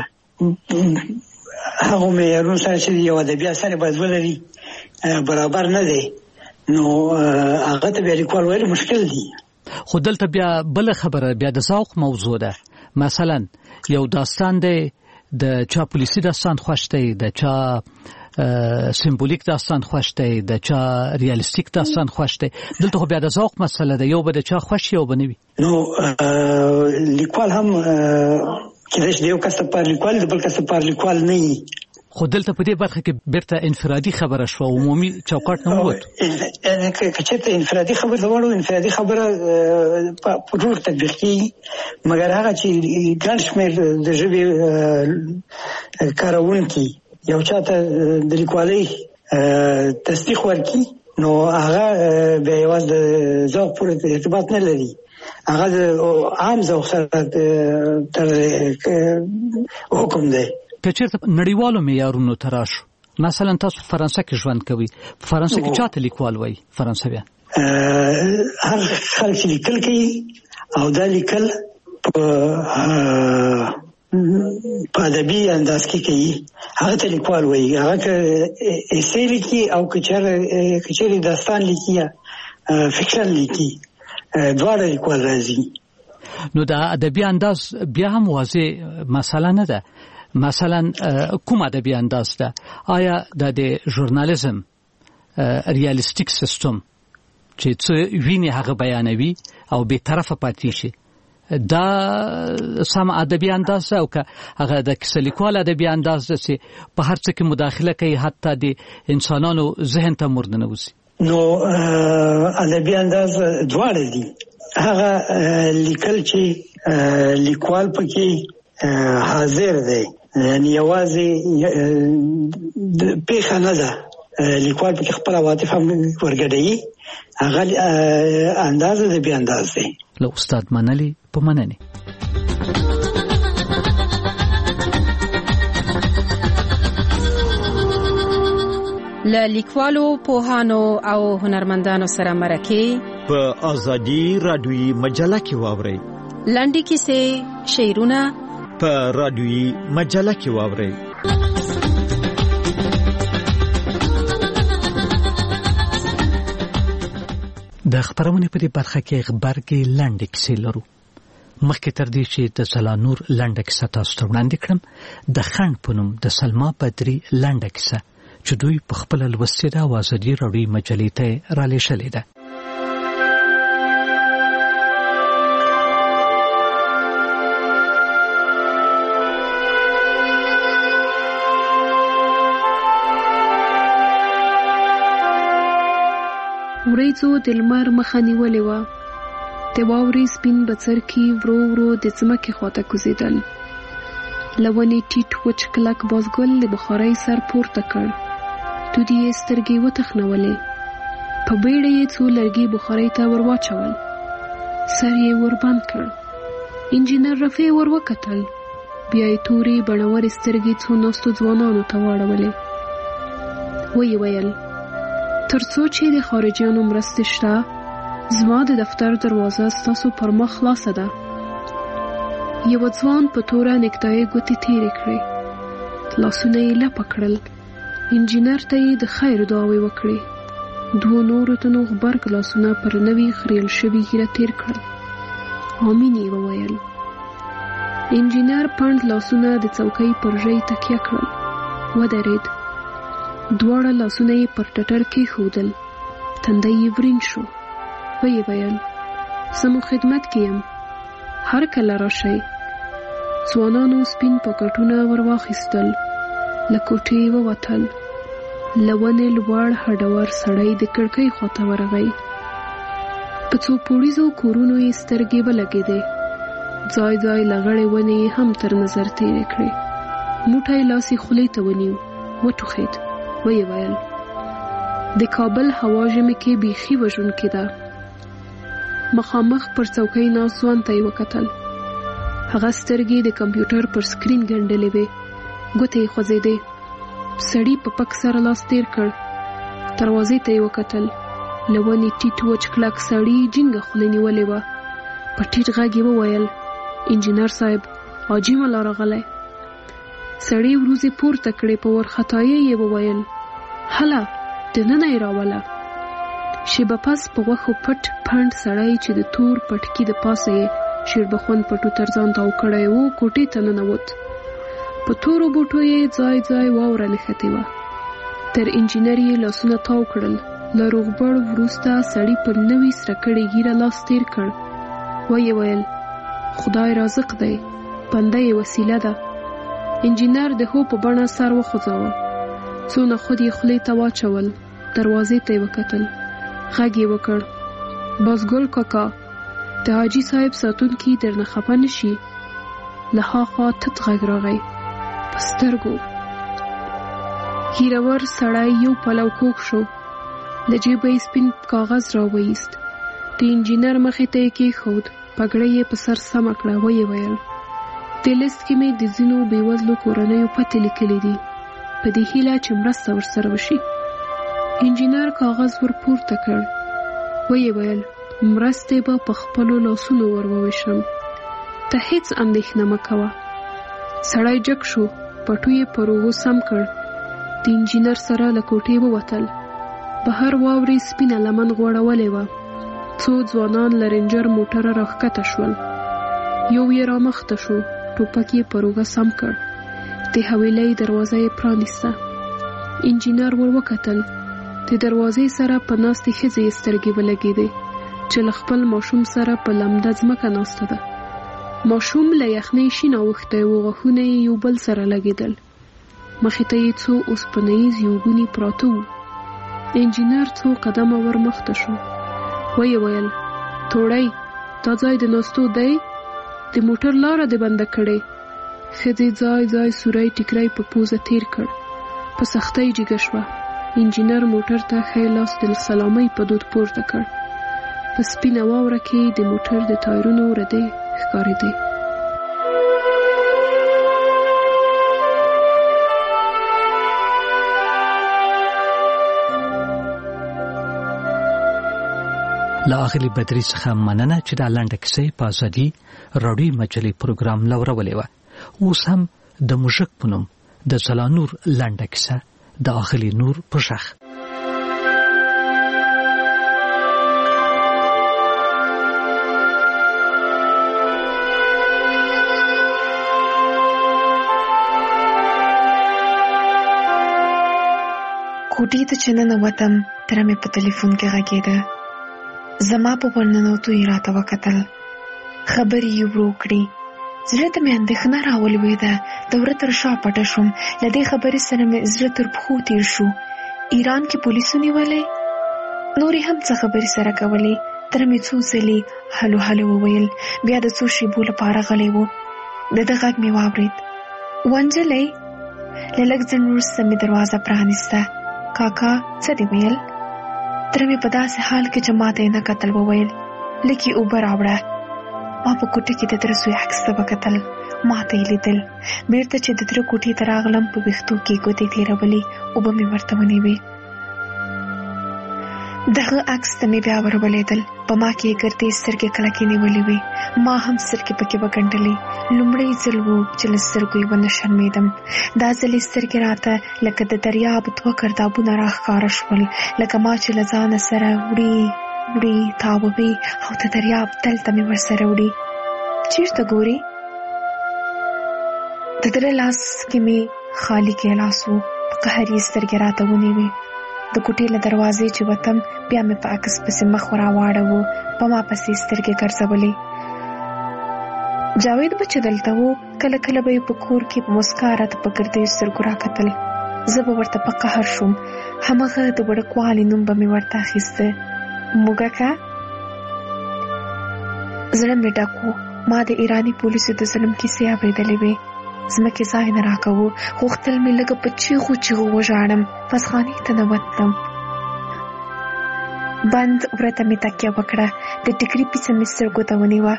هغو معیارونو سره چې یو ادبي اثر باید ولري برابر نه دی، نو هغه ته بیا لیکوال ویل مشکل دی. خو دلته بیا بل خبره بیا د ذوق موضوع ده. مثلا یو داستان دی، د چا پولیسي داستان خوښ دی، د چا سمبولیک داستان خوښ دی، د چا ریالستیک داستان خوښ دی. دلته خو بیا د ذوق مسله ده، یو به د چا خوښ یو به نه وي. نو لیکوال هم کېدای شي د یو کس لپاره لیکوال د بل کس لپاره لیکوال نه وي. خو دلته په دې برخه کې بیرته انفرادي خبره شوه، عمومي چوکاټ نه ووت. که چېرته انفرادي خبره وړو، انفرادي خبره په ټول تطبیق کېږي، مګر هغه چې ګڼ شمېر د ژبې کاروونکي یو چا ته د لیکوالۍ تصدیق ورکړي، نو هغه بیا یوازې د ذوق پورې ارتباط نه لري، هغه د عام ذوق سره تر حکم دی. که چېرته نړیوالو معیارونو ته راشو، مثلا تاسو فرانسه کې ژوند کوي، فرانسه کې چاته لیکوال وایي فرانسویان؟ هر خلک چې لیکل کوي او دا لیکل په په ادبي انداز کې کوي هغه ته لیکوال وایي. هغه که ایسې لیکي او که چېرې داستان لیکي یا فکشن لیکي دواړه لیکوال راځي. نو دا ادبي انداز بیا هم واضح مسله نه ده. مثلا کوم ادبي انداز ده؟ آیا د ژورنالیزم ریالیستیک سیستم چې څه ویني هغه بیانوي او به طرفه پاتې شي دا سم ادبي انداز او که هغه د کیسلیکوال ادبي انداز ده چې په هر څه کې مداخله کوي حتی د انسانانو ذهن ته مردنه وسی؟ نو ادبي انداز دواړه دي. هغه لیکل چې لیکوال پکې حاضر دی، یعنی یوازې پیښه نه ده، لیکوال پکې خپل عواطف هم ورګډوي، هغه انداز د بیا انداز دی. له استاد منلی په مننه. له لیکوالو، پوهانو او هنرمندانو سره مرکه په ازادي رادیوي مجله کې واورئ. لنډې کیسې، شعرونه په رادیوي مجله کې واورئ. د خبرونه په دې برخه کې خبرګي لنډې کیسې لرو. مخکې تر دې چې د زلانور لنډه کیسه تاسو ته وړاندې کړم، د خند په نوم د سلما بدري لنډه کیسه چې دوی په خپل لوستې ده او ازادي راډیو مجلې ته را لېږلې ده. وریځو د لمر مخه نیولې وه، د واورې سپین بڅرکي ورو ورو د ځمکې خواته کوزېدل. له ونې ټیټ وچ کلک بازګل د بخارۍ سر پورته کړ. دودي یې سترګې وتخنولې. په بیړه یې څو لرګي بخارۍ ته ور واچول. سر یې ور بند کړ. انجینر رفیع ور وکتل. بیا یې تورې بڼورې سترګې څو ناستو ځوانانو ته واړولې. ویې ویل تر څو چې د خارجیانو مرستې شته، زما د دفتر دروازه ستاسو پر مخ خلاصه ده. یو ځوان په توره نکتایي ګوتې تېرې کړې. لاسونه یې لپه کړل. انجینر ته یې د خیر دعاوې وکړې. دوو نورو تنو غبرګ لاسونه پر نوي خریل شوي ږیره تېر کړل. آمین یې وویل. انجینر پنډ لاسونه د څوکۍ پر ژۍ تکیه کړل. ودرېد. دواړه لاسونه یې پر ټټر کې ښودل. تندی یې ورین شو. ویې ویل زمو خدمت کې یم، هر کله راشئ. ځوانانو سپین پاکټونه ور واخیستل. له کوټې ووتل. له ونې لوړ هډور سړی د کړکۍ خواته ورغی. په څو پوړیزو کورونو یې سترګې ولګېدې. ځای ځای لغړې ونې یې هم تر نظر تېرې کړې. موټی لاس یې خولې ته ونیو. وټوخېد. ویې ویل د کابل هوا ژمي کې بیخي وژونکې ده. مخامخ پر څوکۍ ناست ځوان ته یې وکتل. هغه سترګې د کمپیوټر پر سکرین ګنډلې وې. ګوتې یې خوځېدې. سړي په پک سره لاس تېر کړ. دروازې ته یې وکتل. له ونې ټیټ وچ کلک سړي جینګه خوله نیولې وه. په ټیټ غږ یې وویل انجینر صاحب حاجي ملا راغلی. سړي وروځې پورته کړې. په ورختایۍ یې وویل هله دننه یې راوله. شیبه پس په غوښو پټ پنډ سړی چې د تور پټکي د پاسه یې شیربخون پټو تر ځان تاو کړی و کوټې ته ننوت. په تورو بوټو یې ځای ځای واوره نښتې وه. تر انجینر یې لاسونه تاو کړل. له روغبړ وروسته سړي پر نوي سره کړې ږیره لاس تېر کړ. ویې ویل خدای رازق دی، بنده یې وسیله ده. انجینر د هو په بڼه سر وخوځاوه. څو نخود یې خولې ته واچول. دروازې ته یې وکتل. غږ یې وکړ بازګل کاکا، د حاجي صاحب ساتونکي درنه خفه نه شي. له هاخوا تت غږ راغی په سترګو. ږیرور سړی یو پلو کوږ شو. له جیبه یې سپین کاغذ راوایست. د انجینر مخې ته یې کېښود. پګړۍ یې په سر سمه کړه. ویې ویل د لیست کې مې د ځینو بېوزلو کورنیو پتې لیکلې دي. په دې هیله چې مرسته ورسره وشي. انجینر کاغذ ورپورته کړ. ویې ویل مرستې به په خپلو لاسونو ور وویشم. ته هیڅ اندېښنه مه کوه. سړی جګ شو، پټو یې پر اوږو سم کړ. د انجینر سره له کوټې ووتل. بهر واورې سپینه لمن غوړولې وه. څو ځوانان له رینجر موټره راښکته شول. یو یې رامخته شو، ټوپک یې پر اوږه سم کړ. د حویلۍ دروازه یې پرانیسته. انجینر ور وکتل. د دروازې سره په ناستې ښځې یې سترګې ولګېدې چې له خپل ماشوم سره په لمده ځمکه ناسته ده. ماشوم له یخنۍ شین اوښتی و، غاښونه یې یو بل سره لګېدل. مخې ته یې څو اوسپنیز یوګوني پراته وو. انجینر څو قدمه ور مخته شو. ویې ویل توړی دا ځای د ناستو دی؟ د موټر لاره دې بنده کړې. ښځې ځای ځای سوری ټیکری په پوزه تیر کړ. په سختۍ جګه شوه. انجینر موټر ته ښی لاس د سلامۍ په دود پورته کړ. په سپینه واوره کې د موټر د ټایرونو ردې ښکارېدې. له اغلې بدري څخه مننه چې دا لنډه کیسه په ازادي راډیو مجلې پروګرام لورولې وه. اوس هم د موږک په نوم د ځلانور لنډه کیسه د اغلې نور په غږ. کوټې ته چې ننوتم تره مې په تلیفون کې غږېده. زما په ورننوتو یې راته وکتل. خبرې یې ورو کړې. زړه ته مې اندېښنه راولوېده. د وره تر شا پټه شوم. له دې خبرې سره مې زړه تر پښو تېر شو. ایران کې پولیسو نیولی؟ نورې هم څه خبرې سره کولې. تره مې څو ځلې هلو هلو وویل. بیا د څو شېبو لپاره غلی و. د ده غږ مې واورېد. ونجلۍ. له لږ ځنډ وروسته مې دروازه پرانیسته. کاکا څه دې ویل؟ تره مې په داسې حال کې چې ما ته یې نه کتل وویل لږ یې اوبه راوړه. ما په کوټه کې د تره زوی عکس ته وکتل. ما ته یې لیدل. بېرته چې د تره کوټې ته راغلم په ویښتو کې یې ګوتې تېرولې. اوبه مې ورته ونیوې. دغه عکس ته مې بیا ور ولیدل. په ما کې یې ګردې سترګې کلکې نیولې وې. ما هم سترګې پکې وګنډلې. لومړی ځل و چې له سترګو یې ونه شرمېدم. دا ځل یې سترګې راته لکه د دریاب دوه ګردابونه راښکاره شول، لکه ما چې له ځانه سره وړي وړي تاووي او د دریاب تل ته مې ورسره وړي. چېرته ګورې؟ د تره لاس کې مې خالي ګیلاس و. په قهر یې سترګې راته ونیوې. د کوټې له دروازې چې وتم بیا مې په عکس پسې مخ راواړوه. په ما پسې سترګې ګرځولې. جاوید به چې دلته و کله کله به یې په کور کې په مسکا راته په ګردیو سترګو راکتل. زه به ورته په قهر شوم. همغه د وړکوالي نوم به مې ورته اخیسته. موږکه. زړه مې ډک و. ما د ایراني پولیسو د ظلم کیسې اورېدلې وې. ځمکې ځای نه راکوو. غوښتل مې لږه په چیغو چیغو وژاړم. پسخانې ته ننوتم. بند وره ته مې تکیه وکړه. د ټیکري پیڅه مې سترګو ته ونیوه.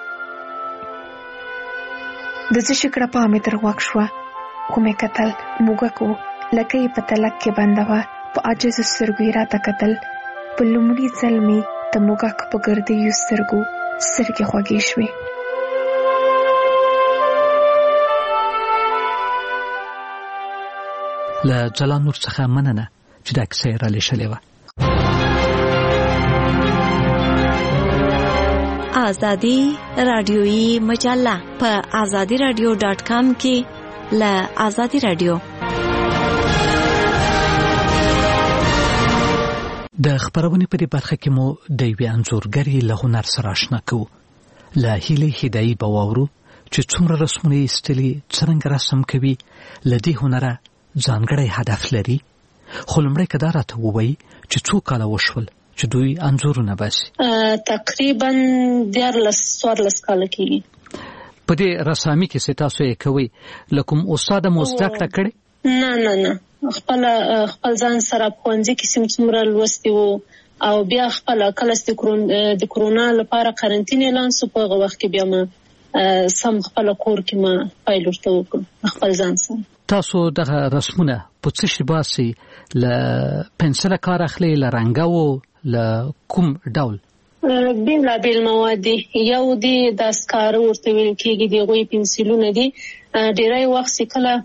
د څه شي کړپا مې تر غوږ شوه. خو مې کتل. موږک و. لکه یې په تلک کې بنده وه. په عاجزو سترګو یې راته کتل. په لومړي ځل مې د موږک په ګردیو سترګو سترګې خوږې شوې. له ځلانور څخه مننه چې دا کیسه یې رالیږلې وه. آزادی رادیویی مجله په آزادی رادیو ډاټ کام کې له آزادی رادیو. د خبرونې په دې برخه کې مو د یوې انځورګرې له هنر سره آشنا کوو. له هیلې هدایي به واورو چې څومره رسمونه یې ایستلي، څرنګه رسم کوي، له دې هنره ځانګړی هدف لري. خو لومړی که دا راته ووایي چې څو کاله وشول چې دوی انځورونه باسي؟ تقریبا دیارلس څوارلس کاله کېږي. په دې رسامي کې چې تاسو یې کوئ له کوم استاده مو زده کړه کړې؟ نه نه نه خپل خپل ځان سره په ښوونځي کې سم څومره لوستي وو او بیا خپل کله د کرونا لپاره قرنطین اعلان شو. په هغه وخت کې بیا ما سم خپل کور کې ما پیل ورته وکړ خپل ځان سره. تاسو دغه رسمونه په څه شي باسي ل پنسل کار اخلي ل رنګو ل کوم ډول بیلا بیل مواد یو دی د سکار ورته ویل کېږي دی غوي پنسلونه دي ډیری وخت کله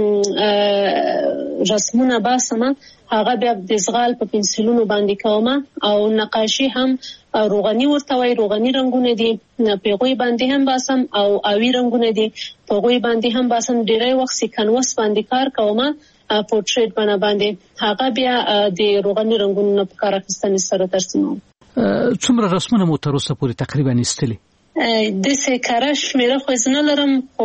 رسمونه باسم هغه بیا د زغال په پنسلونو باندې کوم او نقاشي هم روغني ورته وای روغني رنگونه دي په غوي باندې هم باسم او اوی رنگونه دي په غوي باندې هم باسم ډیری وخت کانواس باندې کار کوم پورټریټ باندې باندې هغه بیا د روغني رنگونو په کار اخیستنې سره ترسموم. څومره رسمونه مو تر اوسه پورې تقریبا استلي د څه کارش مې خو ځنه لرم او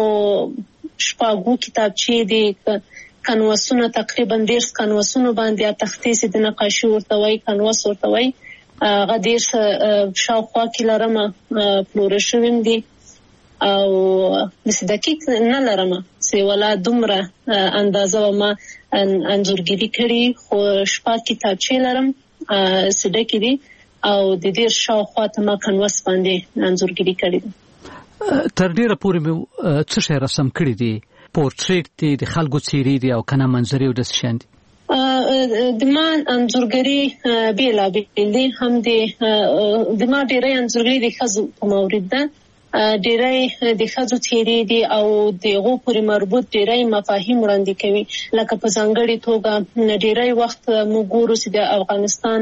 شپږو کتابچې دي کانواسونه تقریبا ډیر کانواسونه باندې تختې سي د نقاشي ورته وای کانواس ورته وای هغه ډیر شاوخوا کې لرم فلورشوم دي او مس دقیق نه لرم سی ولا دومره اندازه ما انځورګری کړی خو شپږ کتابچې لرم سده کې دي او د دې شاوخوا ته ما کانواس باندې انځورګری کړی تر ډیره پورې مې څه شی رسم کړی دي پورټریټ دي د خلکو څیرې دي او کنه منظرې او د شان دي د ما انځورګری بیلا بیل دي هم دي د ما ډیره انځورګری د خزو په مورید ده ډیره د خزو څیرې دي او دغه پورې مربوط ډیره مفاهیم وړاندې کوي لکه په ځانګړي توګه ډیره وخت موږ ګورو چې د افغانستان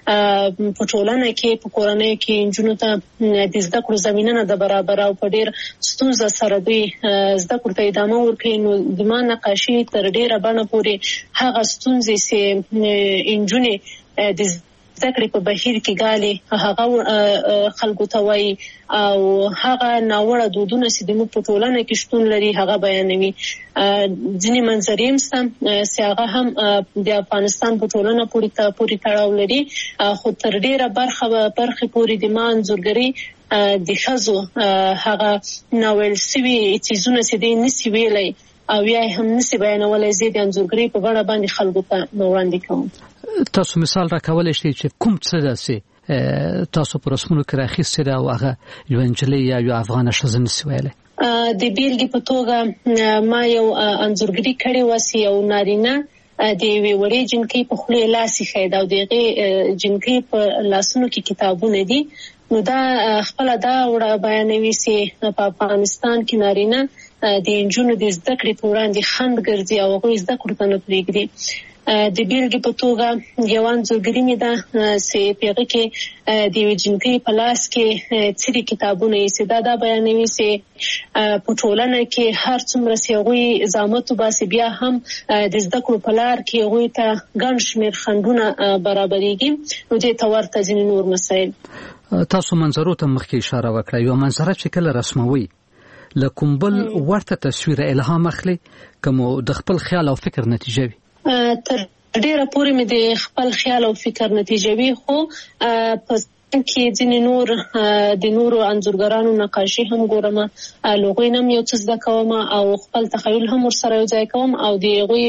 په ټولنه کې په کورنۍ کې جنونو ته د زده کړو زمينه نه برابر او په ډیر ستونزه سره دوی زده کړو ته ادامه ورکوي نو د ما نقاشي تر ډیره باندې پورې هغه ستونزې چې انجونې د ذکر په بهیر کې غالي هغه خلکو ته وای او هغه ناوړه دودونه چې د مو په ټولنه کې شتون لري هغه بیانوي ځینې منظرې هم سیاغه هم د افغانستان په ټولنه پورې پورې تړاو لري خو تر ډیره برخه برخه پورې د مانځورګری د خزو هغه ناول سوي چیزونه چې د نسی ویلای او یا هم نسی بیانولای زید انځورګری په غاړه باندې خلکو ته وړاندې کوم. تاسو مثال راکولای شئ چې کوم څه داسې تاسو پر رسمونو کې راخیستې ده او هغه یو انجلۍ یا یو افغانه ښځه نسی ویلای د بیلګې په توګه ما یو انځورګری کړی وسی او نارینه د وی وړې جنکې په خولې لاسي خید او دغه جنکې په لاسونو کې کتابونه دي نو دا خپل دا وړ بیانوي چې په افغانستان کې نارینه د انجونو د زده کړې په وړاندې خند ګرځي او هغه زده کړې ته نه پریږدي د بیلګې په توګه یو انځورګری مې ده چې پیغه کې د ویجنکې په لاس کې څری کتابونه یې ساده دا بیانوي چې په ټولنه کې هر څومره سیغوي زامت باسي بیا هم د زده کړو په لار کې هغه ته ګڼ شمېر خندونه برابرېږي نو دې تور ته ځینې نور مسایل تاسو منظرو ته مخکې اشاره وکړه یو منظره چې کله رسموي لکه بل ورته تصویر الهام اخلي کوم د خپل خیال او فکر نتیجه وي تر ډیره پورې مې د خپل خیال او فکر نتیجه وي خو په کې ځینې نور د نورو انځورګرانو نقاشي هم ګورم لوګوي نم یو څه زده کوم او خپل تخیل هم ورسره یو ځای کوم او د غوي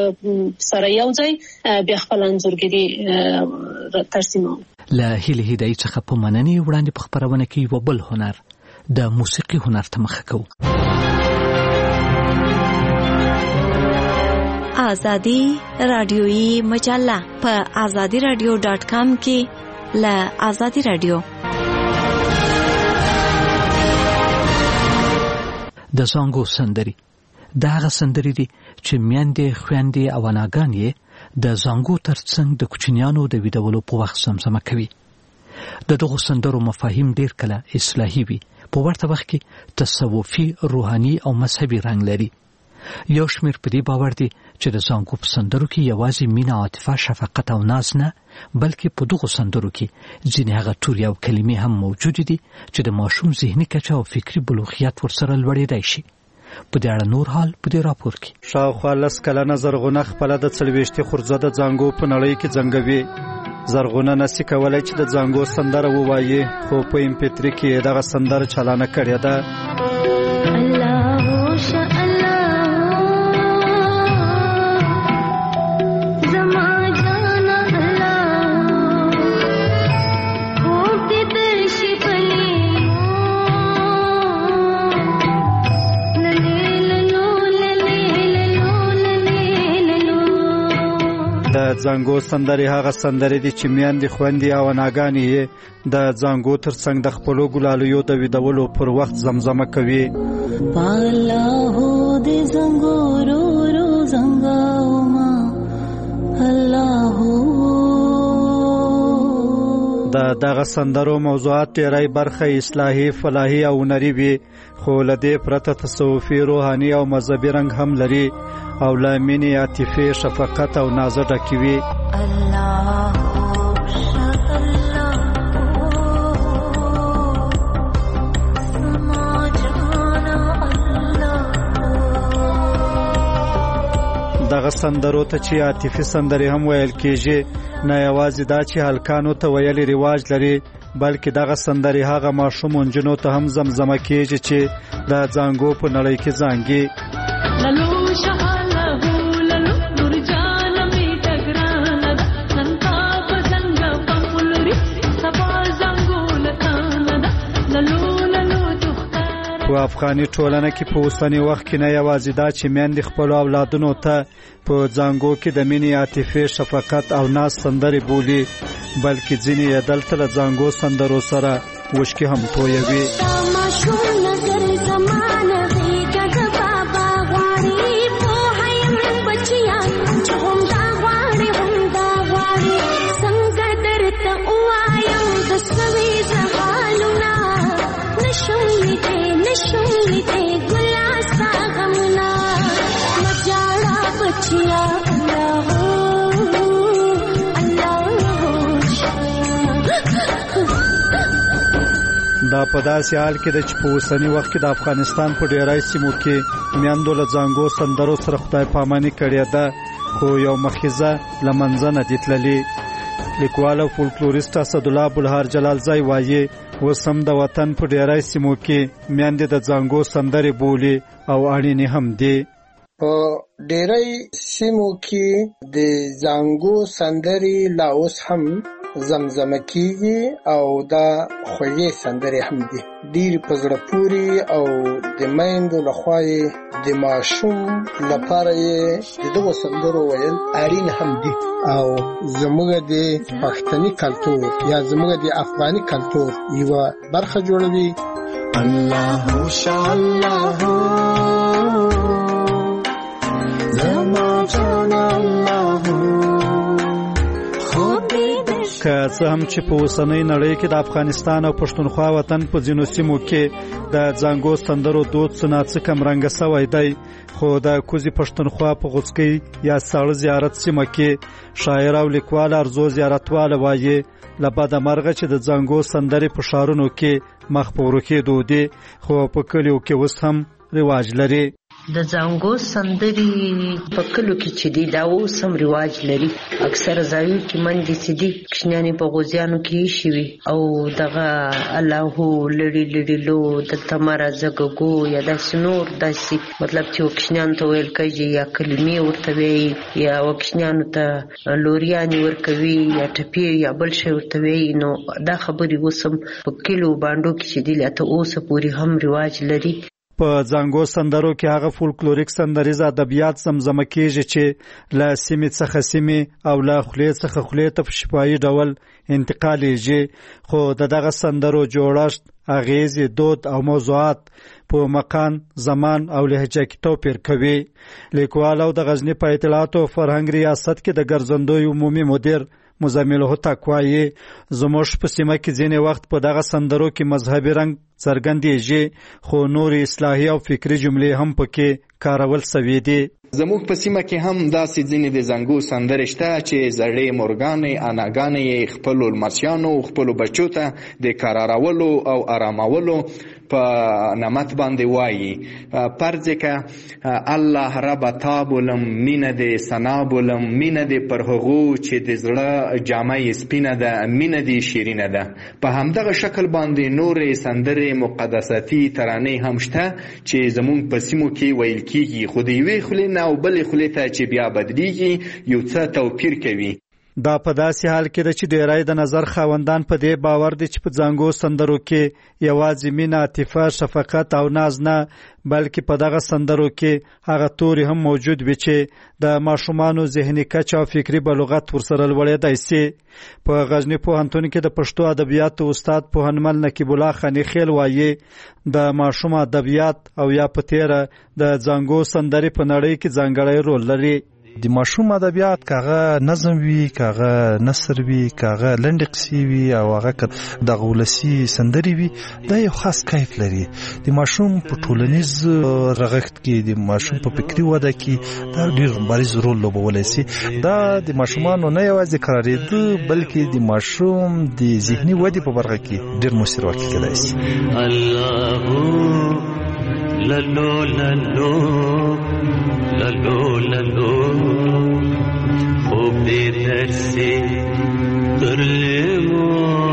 سره یو ځای بیا خپل انځورګری ترسیموم. له هیله هدايي څخه په مننې وړاندې په خبرونه کې یو بل هنر د موسیقي هنر ته مخه کوو. آزادی رادیویی مجله په آزادی رادیو ډاټ کام کې له آزادی رادیو د زانګو سندري دا هغه سندري دي چې میاندې خويندې او اناګان یې د زانګو ترڅنګ د کوچنیانو د ویډیولو په وخت سمسمه کوي. د دغه سندرو مفاهیم ډیر کله اصلاحي وي په ورته وخت کې تصوفي روحاني او مذهبي رنګ لري. یو شمیر په دې باور دي چې د زانګو په سندرو کې یوازې مینه عاطفه شفقت او ناز نه بلکې په دغه سندرو کې ځینې هغه توري او کلمې هم موجود دي چې د ماشوم ذهني کچه او فکری بلوغیت ورسره لوړېدای شي. په دې اړه نور حال په دې راپور کې شاوخوا لس کلنه زرغونه خپل د څلويشتي خورزه د زانګو په نړۍ کې ځنګوي. زرغونه نسی کولای چې د زانګو سندره ووایي خو په ام پی تری کې دغه سندره چالانه کړې ده. ځانګو سندرې هغه سندرې دي چې میندې خویندې او اناګانې یې د ځانګو ترڅنګ د خپلو ګلالیو د ویدولو پر وخت زمزمه کوي. الله دې زنګو رو رو زنګاوما الله. د دغه سندرو موضوعات ډېری برخه اصلاحي، فلاحي او هنري وي، خو له دې پرته تصوفي، روحاني او مذهبي رنګ هم لري او له مینې، عاطفې، شفقت او نازه ډکې وي. دغه سندرو ته چې عاطفي سندرې هم ویل کېږي، نه یوازې دا چې هلکانو ته ویلي رواج لري، بلکې دغه سندرې هغه ماشوم نجونو ته هم زمزمه کېږي چې د ځانګو په نړۍ کې زانګي. په افغاني ټولنه کې په اوسني وخت کې نه یوازې دا چې میندې خپلو اولادونو ته په ځانګو کې د مینې، عاطفې، شفقت او ناز سندرې بولي، بلکې ځینې یې دلته د ځانګو سندرو سره وشکې هم تویوي. دا په داسې حال کې ده چې په اوسني وخت کې د افغانستان په ډیری سیمو کې میندو له ځانګو سندرو سره خدای پاماني کړې ده، خو یو مخیزه له منځه نه دي تللي. لیکوال او فولکلوریست اسدالله ابوالهار جلالزی وایي اوس هم د وطن په ډیری سیمو کې میندې د ځانګو سندرې بولي او اړینې هم دي. په ډیری سیمو کې د ځانګو سندرې لا اوس هم زمزمه کیږي او دا خوږې سندرې هم دي. ډېرې په زړه پورې او د میندو لخوا یې د ماشوم لپاره یې د دغو سندرو ویل اړین هم دي او زموږ د پښتني کلتور یا زموږ د افغاني کلتور یوه برخه جوړوي. الله شاء الله زما جان الله. که څه هم چې په اوسنۍ نړۍ کې د افغانستان او پښتونخوا وطن په ځینو سیمو کې د ځانګو سندرو دود څه ناڅه کمرنګه سوی دی، خو د کوزي پښتونخوا په غوڅکۍ یا ساړه زیارت سیمه کې شاعر او لیکوال ارزو زیارتواله وایي له بده مرغه چې د ځانګو سندرې په ښارونو کې مخ په ورکېدو دي، خو په کلیو کې اوس هم رواج لري. د ځانګو سندرې په کلو کې چې دي دا اوس هم رواج لري. اکثره ځایو کې منډې چې دي کشنیانې په غوزیانو کې ایښي وي او دغه الله لړي لړي لو دلته مه راځه ګګو یا داسې نور داسې مطلب چې وکشنیانو ته ویل کېږي یا کلمې ورته وایي یا وکشنیانو ته لوریانې ورکوي یا ټپې یا بل شی ورته وایي. نو دا خبرې اوس هم په کلو بانډو کې چې دي لا تر اوسه پورې هم رواج لري. په ځانګو سندرو کې هغه فولکلوریک سندریز ادبیات زمزمه کېږي چې له سیمې څخه سیمې او له خولې څخه خولې ته په شفاهي ډول انتقالیږي، خو د دغه سندرو جوړښت، اغیزې، دود او موضوعات په مکان، زمان او لهجه کې توپیر کوي. لیکوال او د غزني په اطلاعاتو او فرهنګ ریاست کې د ګرځندوی عمومي مدیر مزمل هوتک وایي زموږ په سیمه کې ځینې وخت په دغه سندرو کې مذهبي رنګ څرګندېږي، خو نورې اصلاحي او فکري جملې هم پکې کارول سوي دي. زموږ په سیمه کې هم داسې ځینې د زنګو سندرې شته چې زړې مورګانې اناګانې یې خپلو لمسیانو خپلو بچو ته د کرارولو او آرامولو په نمت باندې وایي. فرض که الله رب تا بولم مینه دې ثنا بولم مینه دې پر هغو چې د زړه جامه یې سپینه ده مینه دې شیرینه ده. په همدغه شکل باندې نورې سندرې مقدساتي ترانې هم شته چې زموږ په سیمو کې ویل کېږي، خو د یوې خولې نه او بلې خولې ته چې بیا بدلیږي یو څه توپیر کوي. دا په داسې حال کې ده چې ډیری د نظر خاوندان په دې باور دي چې په ځانګو سندرو کې یوازې مینه، عاطفه، شفقت او ناز نه بلکې په دغه سندرو کې هغه توري هم موجود وي چې د ماشومانو ذهني کچه او فکري بلوغت ورسره لوړېدای سي. په غزنی پوهنتون کې د پښتو ادبیاتو استاد پوهنمل نقیب الله خانی خیل وایي د ماشوم ادبیات او یا په تیره د ځانګو سندرې په نړۍ کې ځانګړی رول لري. د ماشوم ادبیات کاغه نظم وی، کاغه نثر وی، کاغه لنډ قصې وی او هغه د غولسی سندري وی، دا یو خاص کیف لري. د ماشوم په ټولنیز رغښت کې، د ماشوم په فکری وده کې دا ډیر بارز رول لوبولی سي. دا د ماشومانو نه یوازې قرارېدو بلکې د ماشوم د ذهني ودې په برخه کې ډیر مؤثر واقع کېدای سي. الله للو للو للو للو خوب دې درسي ترلمو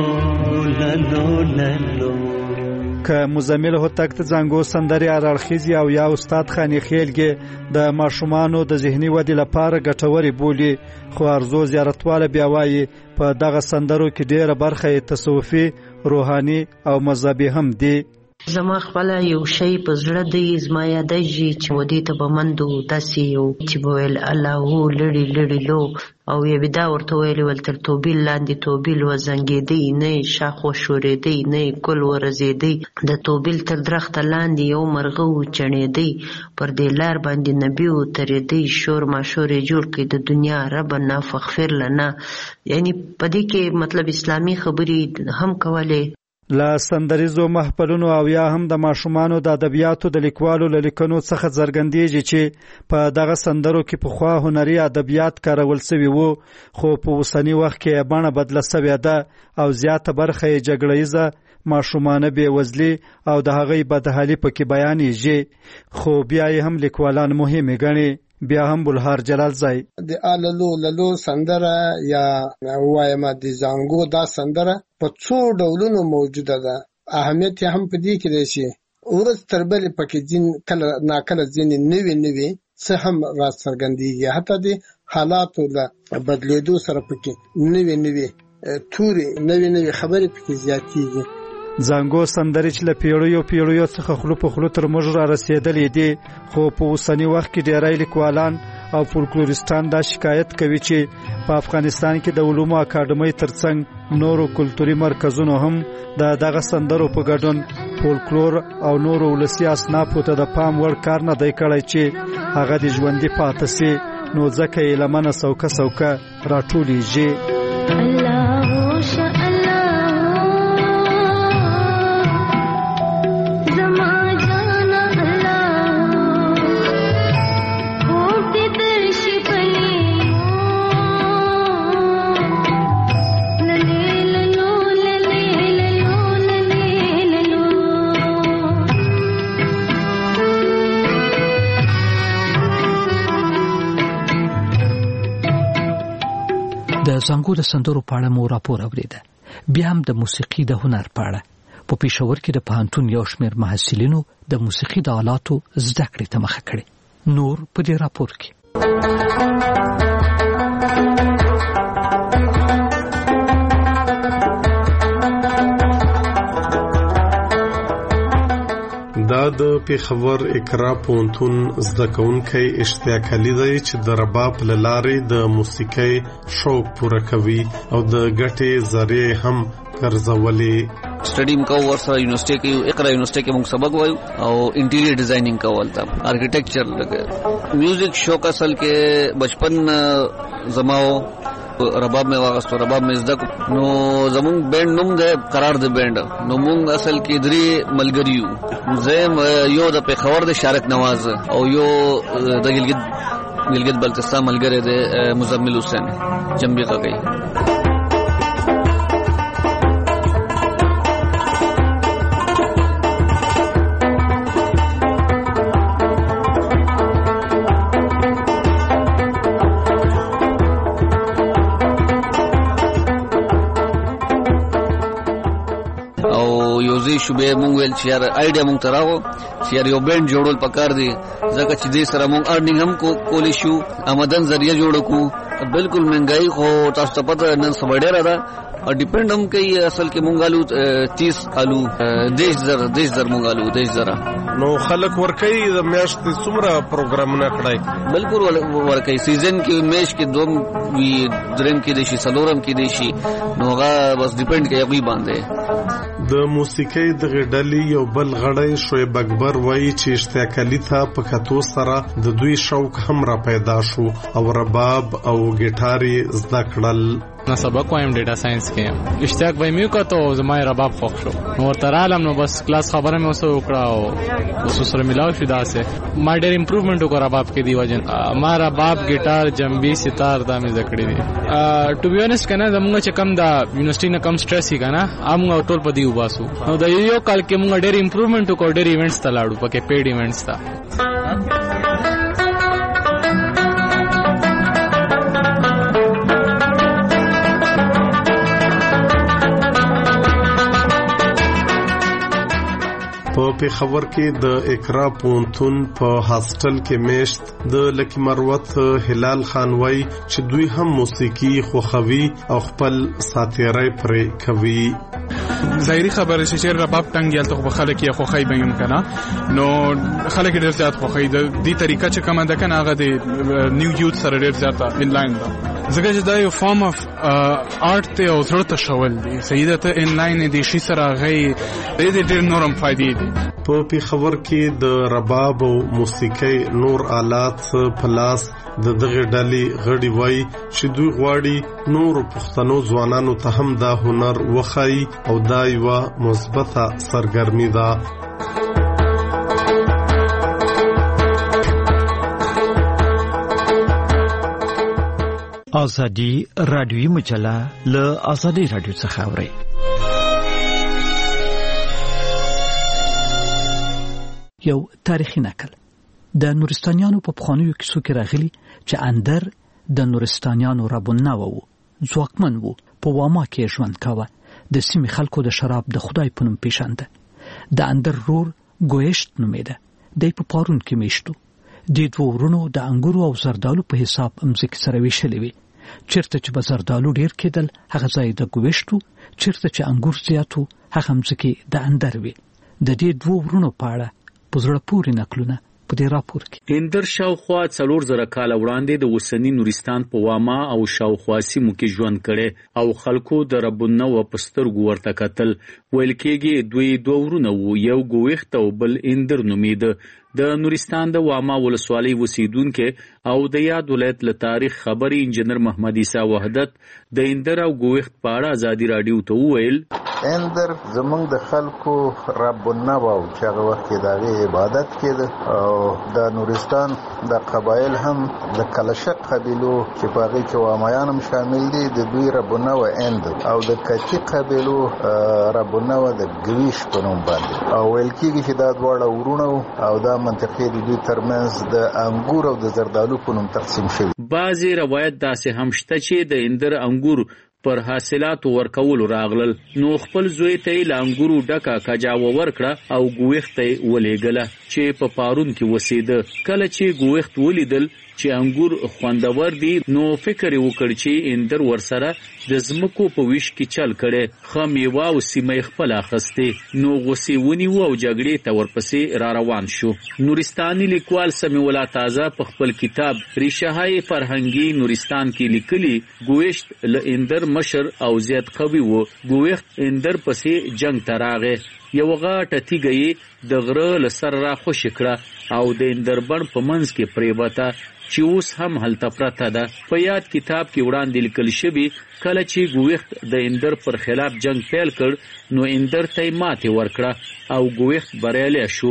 للو للو. که مزمل هوتک ته ځانګو سندري ارالخیزي او یا استاد خانی خیلګي د ماشومانو د ذهني ودې لپاره ګټوري بولی، خو ارزو زیارتواله بیا وایي په دغه سندرو کې ډیره برخه تصوفي، روحاني او مذهبي هم دي. زما خپل یو شی په زړه دی، زما یادېږي چې ودې ته به مندو داسې یو چې به ویل الله لړي لړي لو او یې بدا ورته ویلې ول تر توبیل لاندې توبیل وزنګېدی نه شاخ وشورېدی نه ګل ورزېدی، د توبیل تر درخته لاندې یو مرغه وچڼېدی، پر دې لار باندې نبي وترېدی، شور ماشور یې جوړ کړي د دنیا ربنا فغفر لنا. یعنی په دې کې مطلب اسلامي خبرې هم کولې. له سندریزو محفلونو او یا هم د ماشومانو د ادبیاتو د لیکوالو له لیکنو څخه څرګندېږي چې په دغه سندرو کې پخوا هنري ادبیات کارول سوي وو، خو په اوسني وخت کې بڼه بدله سوې ده او زیاته برخه یې جګړه ییزه، ماشومانه بېوزلي او د هغې بدحالي پکې بیانېږي. خو بیا یې هم لیکوالان مهمې ګڼي. بیا هم بلهار جلال زای د آللو للو سندره یا وایم د زانګو دا سندره په څو ډولونو موجوده ده. اهمیت هم په دې کې دی چې ورځ تر بلې پکې ځین کله ناکله ځینې نوي نوي څه هم راڅرګندېږي، حتی د حالاتو له بدلېدو سره پکې نوي نوي توري نوي نوي خبرې پکې زیاتېږي. زانګو سندرې چې له پیړیو پیړیو څخه خلو په خلو تر موږ را رسېدلې دي، خو په اوسني وخت کې ډېری لیکوالان او فولکلوریستان دا شکایت کوي چې په افغانستان کې د علومو اکاډمۍ ترڅنګ نورو کلتوري مرکزونو هم د دغه سندرو په ګډون فولکلور او نورو ولسي اصنافو ته د پام وړ کار نه دی کړی چې هغه د ژوندي پاتې سي، نو ځکه یې لمنه سوکه سوکه راټولیږي. د زانګو د سندرو په اړه مو راپور اورېده. بیا هم د موسیقي د هنر په اړه په پېښور کې د پوهنتون یو شمېر محصلینو د موسیقي د آلاتو زده کړې ته مخه کړې. نور په دې راپور کې. دا د پېښور اقرا پوهنتون زده کوونکی اشتیاق علي دی چې د رباب له لارې د موسیقۍ شوق پوره کوي او د ګټې ذریعې هم ګرځولې. سټډي مکو ورسره یونیورسيټي کې اقرا یونیورسيټي کې موږ سبق وایو او انټیریئر ډیزاینینګ کول تا آرکیټیکچر لګي. میوزیک شوق اصل کې بچپن زماو رباب میں واغستو رباب میں زده نو زمون بینډ نوم ده قرار ده بینډ نو مونږ اصل کې درې ملګریو زم یو د پیښور د شارک نواز او یو د ګلګت ګلګت بلتستان ملګری ده مزمل حسین جنبی غږی. موزیک شوبې مونږ ویل چې یار آیډیا مونږ ته راغو چې یار یو بینډ جوړول پکار دی ځکه چې دې سره مونږ ارنینګ هم کولی شو آمدن ذریعہ جوړ کو بالکل مهنګای خو تاسو ته پته نن سبا ډیره ده او ډیپند هم کوي اصل کې مونږ آلو تیس آلو دیش زر دیش زر مونږ آلو دیش زر نو خلک ورکوي د میاشتې څومره پروګرامونه کړای بالکل ورکوي سیزن کې میش کې دوم وی دریم کې دي شي سلورم کې دي شي نو هغه بس ډیپند کوي هغه باندې د موسیقۍ د غډلې یو بل غړی شعیب اکبر وایي چې اشتیاق علي ته په کتو سره د دوی شوق هم را پیدا شو او رباب او ګیټار زده کړل نه سبق وایم ډیټا ساينس کې اشتیاق به میو کته او زما رباب خوښ شو نو تر عالم نو بس کلاس خبره مې اوسه وکړه او اوس سره ملاو شو داسه ما ډېر امپروومنت وکړ رباب کې دی وجن ما رباب ګیټار جنبي ستار دا مې ذکرې دي ټو بي اونست کنه زموږ چې کم دا یونیورسيټي نه کم سټرس هی کنه امغه ټول په دی وباسو نو دا یو کال کې موږ ډېر امپروومنت وکړ ډېر ایونټس ته لاړو پکې پیډ ایونټس ته په پیښور کې د اقرا پونتون په هاستل کې میشت د لکی مروت هلال خان وای چې دوی هم موسیقي خوښوي او خپل ساتیرای پرې کوي ظاهري خبره چې رباب ټنګ یالته خو خلک یې خوښي بیم کنه نو خلک ډېر زیات خوښي د دې طریقه چې کومه ده کنه هغه د نیو یوث سره ډېر زیات ان لاین ده ځکه چې دا یو فارم اف آرت ته او زړه ته شول دي سیده ته ان لاین دي شي سره غي دې ډېر نورم فائدې دي په پیښور کې د رباب او موسیقي نور آلات پلاس د دغه ډلې غړي وای چې دوی غواړي نور پښتنو ځوانانو ته هم دا هنر وخی او دا یو مثبته سرګرمي ده ازادي رادیوي مجله له ازادي رادیو څخه اوري یو تاریخي نقل د نورستانیانو په پخوانیو کیسو کې راغلي چې اندر د نورستانیانو ربونه وو ځواکمن وو په واما کې ژوند کاوه د سیمې خلکو د شراب د خدای په نوم پیژانده د اندر رور ګویشت نومېده د په پارون کې میشتو د دوه ورونو د انګورو او زردالو په حساب امزک سره ویشلې وي چیرته چې به زردالو ډیر کېدل هغه ځای د ګویشتو چیرته چې انګور زیاتو هغه امزک د اندر وي د دې دوه ورونو په اړه پزړه پوری نقلونه په دې راپور کې اندر شاوخوا څلور زره کال وړاندې د وسنی نورستان په واما او شاوخوا سیمو کې ژوند کړي او خلکو د ربونه و پسترګو ورته کتل ویل کېږي دوی دوه ورونه وو یو ګوښت او بل اندر نومید د نورستان د واما ولسوالۍ اوسیدونکو او د یاد ولایت له تاریخ خبري انجنیر محمد عیسی وحدت د اندر او ګوښت په اړه ازادي رادیو ته وویل اندر زمونږ د خلکو ربونه وو چې هغه وخت کې د عبادت کېده او د نورستان د قبایل هم د کلشق قبیلو چې په هغه کې وامایان هم شامل دي د دوی ربونه و اند او د کچی قبیلو ربونه و د ګویش په نوم باندې او ویل کېږي چې دا دواړه ورونه او دا منطقې د دوی ترمنځ د انګور او د زردالو په نوم تقسیم شوي بعضې روایت داسې هم شته چې د اندر انګور پر حاصلاتو ورکولو راغلل نو خپل زوی ته یې له انګورو ډکه کجاوه ورکړه او ګوښت ته یې ولېږله چې په پارون کې اوسېده کله چې ګوښت ولیدل چې انګور خوندور دي نو فکر یې وکړ چې اندر ورسره د ځمکو په ویش کې چل کړي ښه میوه او سیمه یې خپله اخیستې نو غوسې ونیو او جګړې ته ورپسې را روان شو نورستاني لیکوال سمیع الله تازه په خپل کتاب ریشه‌های فرهنګي نورستان کې لیکلي ګوښت له اندر مشر او زیات قوي وو ګوښت اندر پسې جنگ ته راغی یو غاټه تیږه د غره له سر را خوشې کړه او د اندربن په منځ کې پریوته چې اوس هم هلته پرته ده په یاد کتاب کې وړاندې لیکل شوي کله چې ګوښت د اندر پر خلاف جنگ پیل کړ نو اندر ته یې ماتې ورکړه او ګوښت بریالی شو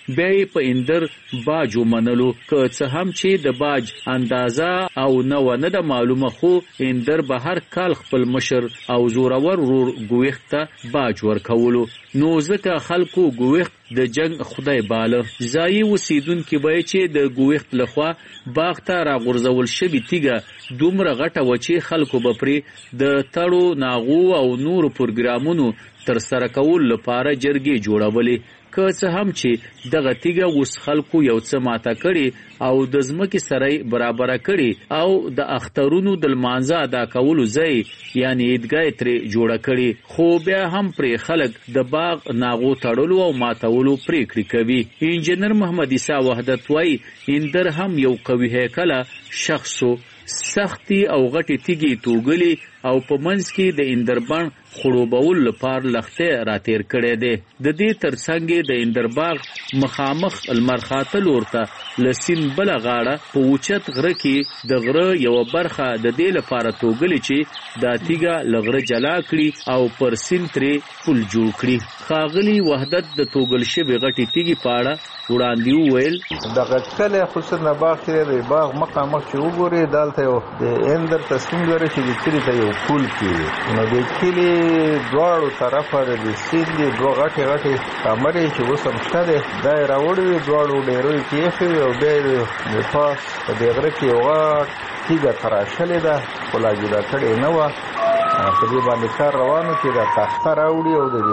بیا په اندر باج ومنلو که څه هم چې د باج اندازه او نو نه د معلومه خو اندر به هر کال خپل مشر او زورور ورور ګوښت ته باج ورکولو نو ځکه خلکو ګوښت د جنگ خدای باله ځایي اوسیدونکي به چې د ګوښت لخوا باغ ته راغورځول شوې تیږه دومره غټه وه چې خلکو به پرې د تړو ناغو او نورو پروګرامونو ترسره کولو لپاره جرګې جوړولې که څه هم چې دغه تیږه اوس خلکو یو څه ماته کړي او د ځمکې سره برابره کړي او د اخترونو د لمانځه ادا کولو ځای یعنی عیدګاه ترې جوړه کړي خو بیا هم پرې خلک د باغ ناغو تړلو او ماتولو پریکړې کوي. انجنیر محمد عیسی وحدت وایي اندر هم یو قوي هیکله شخصو سختي او غټي تیږي توګلي او په منځ کې د اندربان خړوبول لپاره لخته راتیر کړي دي. د دې ترڅنګ د اندرباغ مخامخ المرخاته لورته لسین بل غاړه په اوچت غره کې د غره یو برخه د دې لپاره توګلي چې د تیګه لغره جلا کړي او پر سین ترې پل جوړ کړي. خاغلی وحدت د توګل شوی غټي تیګي پاړه وړاندې ویل دغه کله خصوصا باغ کې د باغ مخامخ چې وګوري دالته یو د اندر تصمیم لري چې د کلی ته یو پل کې نو د کلی دواړو طرفه د سیند دی دوه غټي غټي کمرې چې وسم شته دا راوړي دواړو ډېرې کېخي او به د پاس په دې غره کې یو غټ تیګه تراشلې ده خلا جدا کړې نه و په دې باندې کار روانو چې دا تخته راوړي او د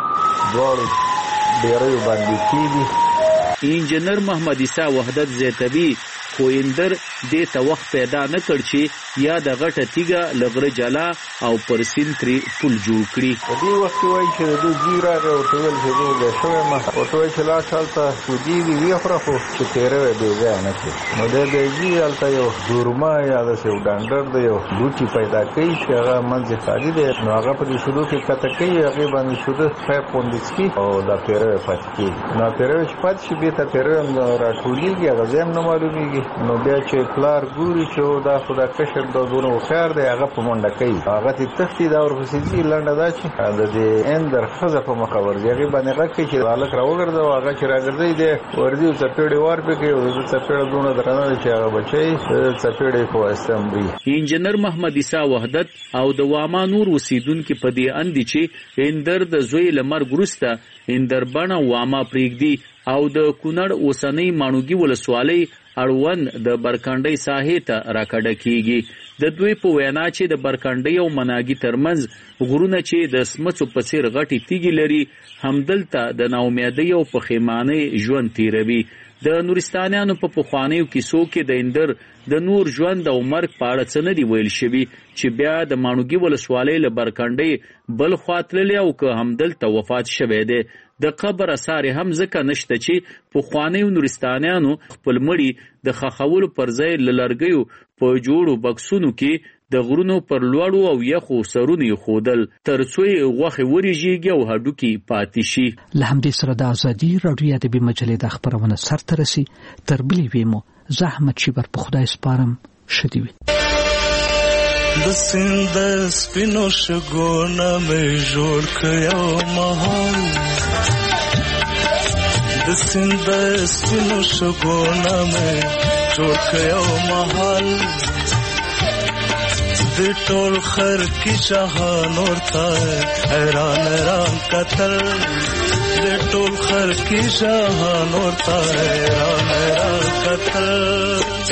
دواړو ډېرې باندې کېږي. انجنیر محمد عیسی وحدت زیتبی خو اندر دې ته وخت پیدا نه کړ چې یا د غټه تیګه لغره جلا او پر سین ترې پل جوړ کړي. په دې وخت کې وایي چې د دوی راغی او ټول چې د شوی ما او ټول چې لا شالته سودی وی وی خو خو چې تیرې به ځای نه کړي نو د دې الته یو دورما یا د یو ډانډر د یو لوټي پیدا کوي چې هغه منځ خالي دی نو هغه په شروع کې کته کوي هغه باندې شوده خیر پوندسکی او د تیرې پاتې کیږي نو تیرې چې پاتې شي به ته تیرې راټولېږي هغه زم نه معلومیږي نو بیا چې پلار ګوري چې دا خدا کشر د دونه وخر دی هغه په منډه کوي هغه ته تختی دا ورپسې لنډه دا چې د دې اندر خزه په مخاور دی هغه باندې غږ کوي چې الک راوګرځي او هغه چې راګرځي دی ورځي او چپېړې ور په کې او د چپېړې دونه درنه چې هغه بچي چپېړې په استمري. انجنیر محمد عیسی وحدت او د واما نور وسیدونکو په دې اندي چې اندر د زوی لمر ګرسته اندر بڼه واما پریږدي او د کونړ اوسنۍ مانوګي ولسوالۍ اړوند د برکانډۍ ساحې ته راکډه کیږي. د دوی په وینا چې د برکانډۍ او مناګي ترمنځ غرونه چې د سمڅو په څیر غټي تیږي لري همدلته د ناامیدۍ او پښیمانۍ ژوند تیروي. د نورستانیانو په پخوانیو کیسو کې د اندر د نور ژوند او مرګ په اړه څه نه دی ویل شوي چې بیا د مانوګي ولسوالۍ له برکانډۍ بل خوا تللی او که همدلته وفات شوی دی. د قبر اثار هم ځکه نشته چې پخوانیو نورستانیانو خپل مړي د خښولو پر ځای له لرګیو په جوړو بکسونو کې د غرونو پر لوړو او یخو سرونو ښودل تر څو یې غوښې ورژېږي او هډوکي پاتې شي. له همدې سره د ازادي راډیو ادبي مجلې د خپرونه سرته رسي. تر بلې وې مو زه احمد شیبر په خدای سپارم. ښه دې وي. د سیند سپینو شګونه مې جوړ کړو مهال د سیند سپینو شګونه مې جوړ کړو مهال د ټول خر کی شهان ورته حیران حیران قتل د ټول خر کی شهان ورته حیران حیران قتل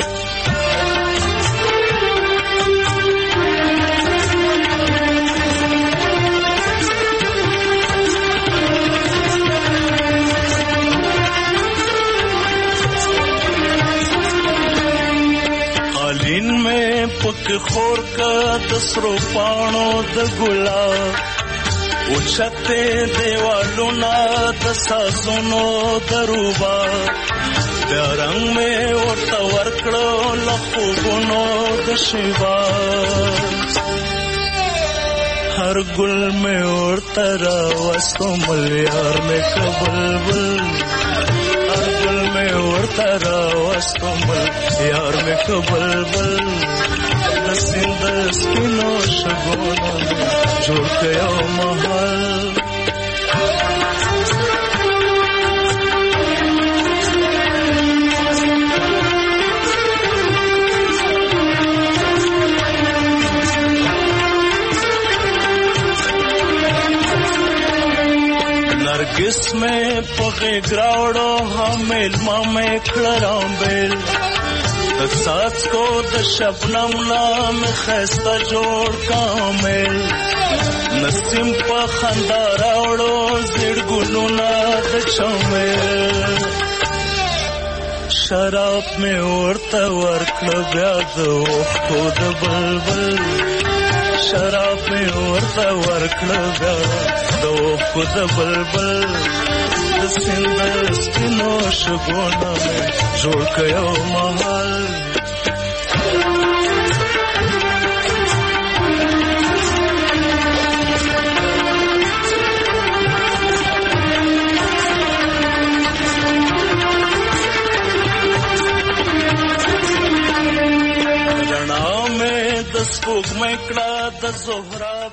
پک خور کا دسرو پانو د ګلاب او چته دیوالو نا د سازونو دروبا د رنگ میں ورته ورکړو لخوګونو د شیوا هر ګل میں ورته را وسو ملیار میں کبلبل هر ګل میں ورته را وسو ملیار میں کبلبل د سیند سپینو شګونو جوړ کړو مهال نرګس مې په ګراوړو حامل ما مې کړم بیل د ساتکو د شبنم نام خسته جوړ کامل نسیم په خندا راوړو زړګونو د چمل شراب مې ورته ورکړه بیا د اوښکو د بلبل شراب مې ورته ورکړه بیا د اوښکو د بلبل د سیند سپینو شګونه مې جوړ کړ یو محل رڼا مې د سپوږمۍ کړه د زهره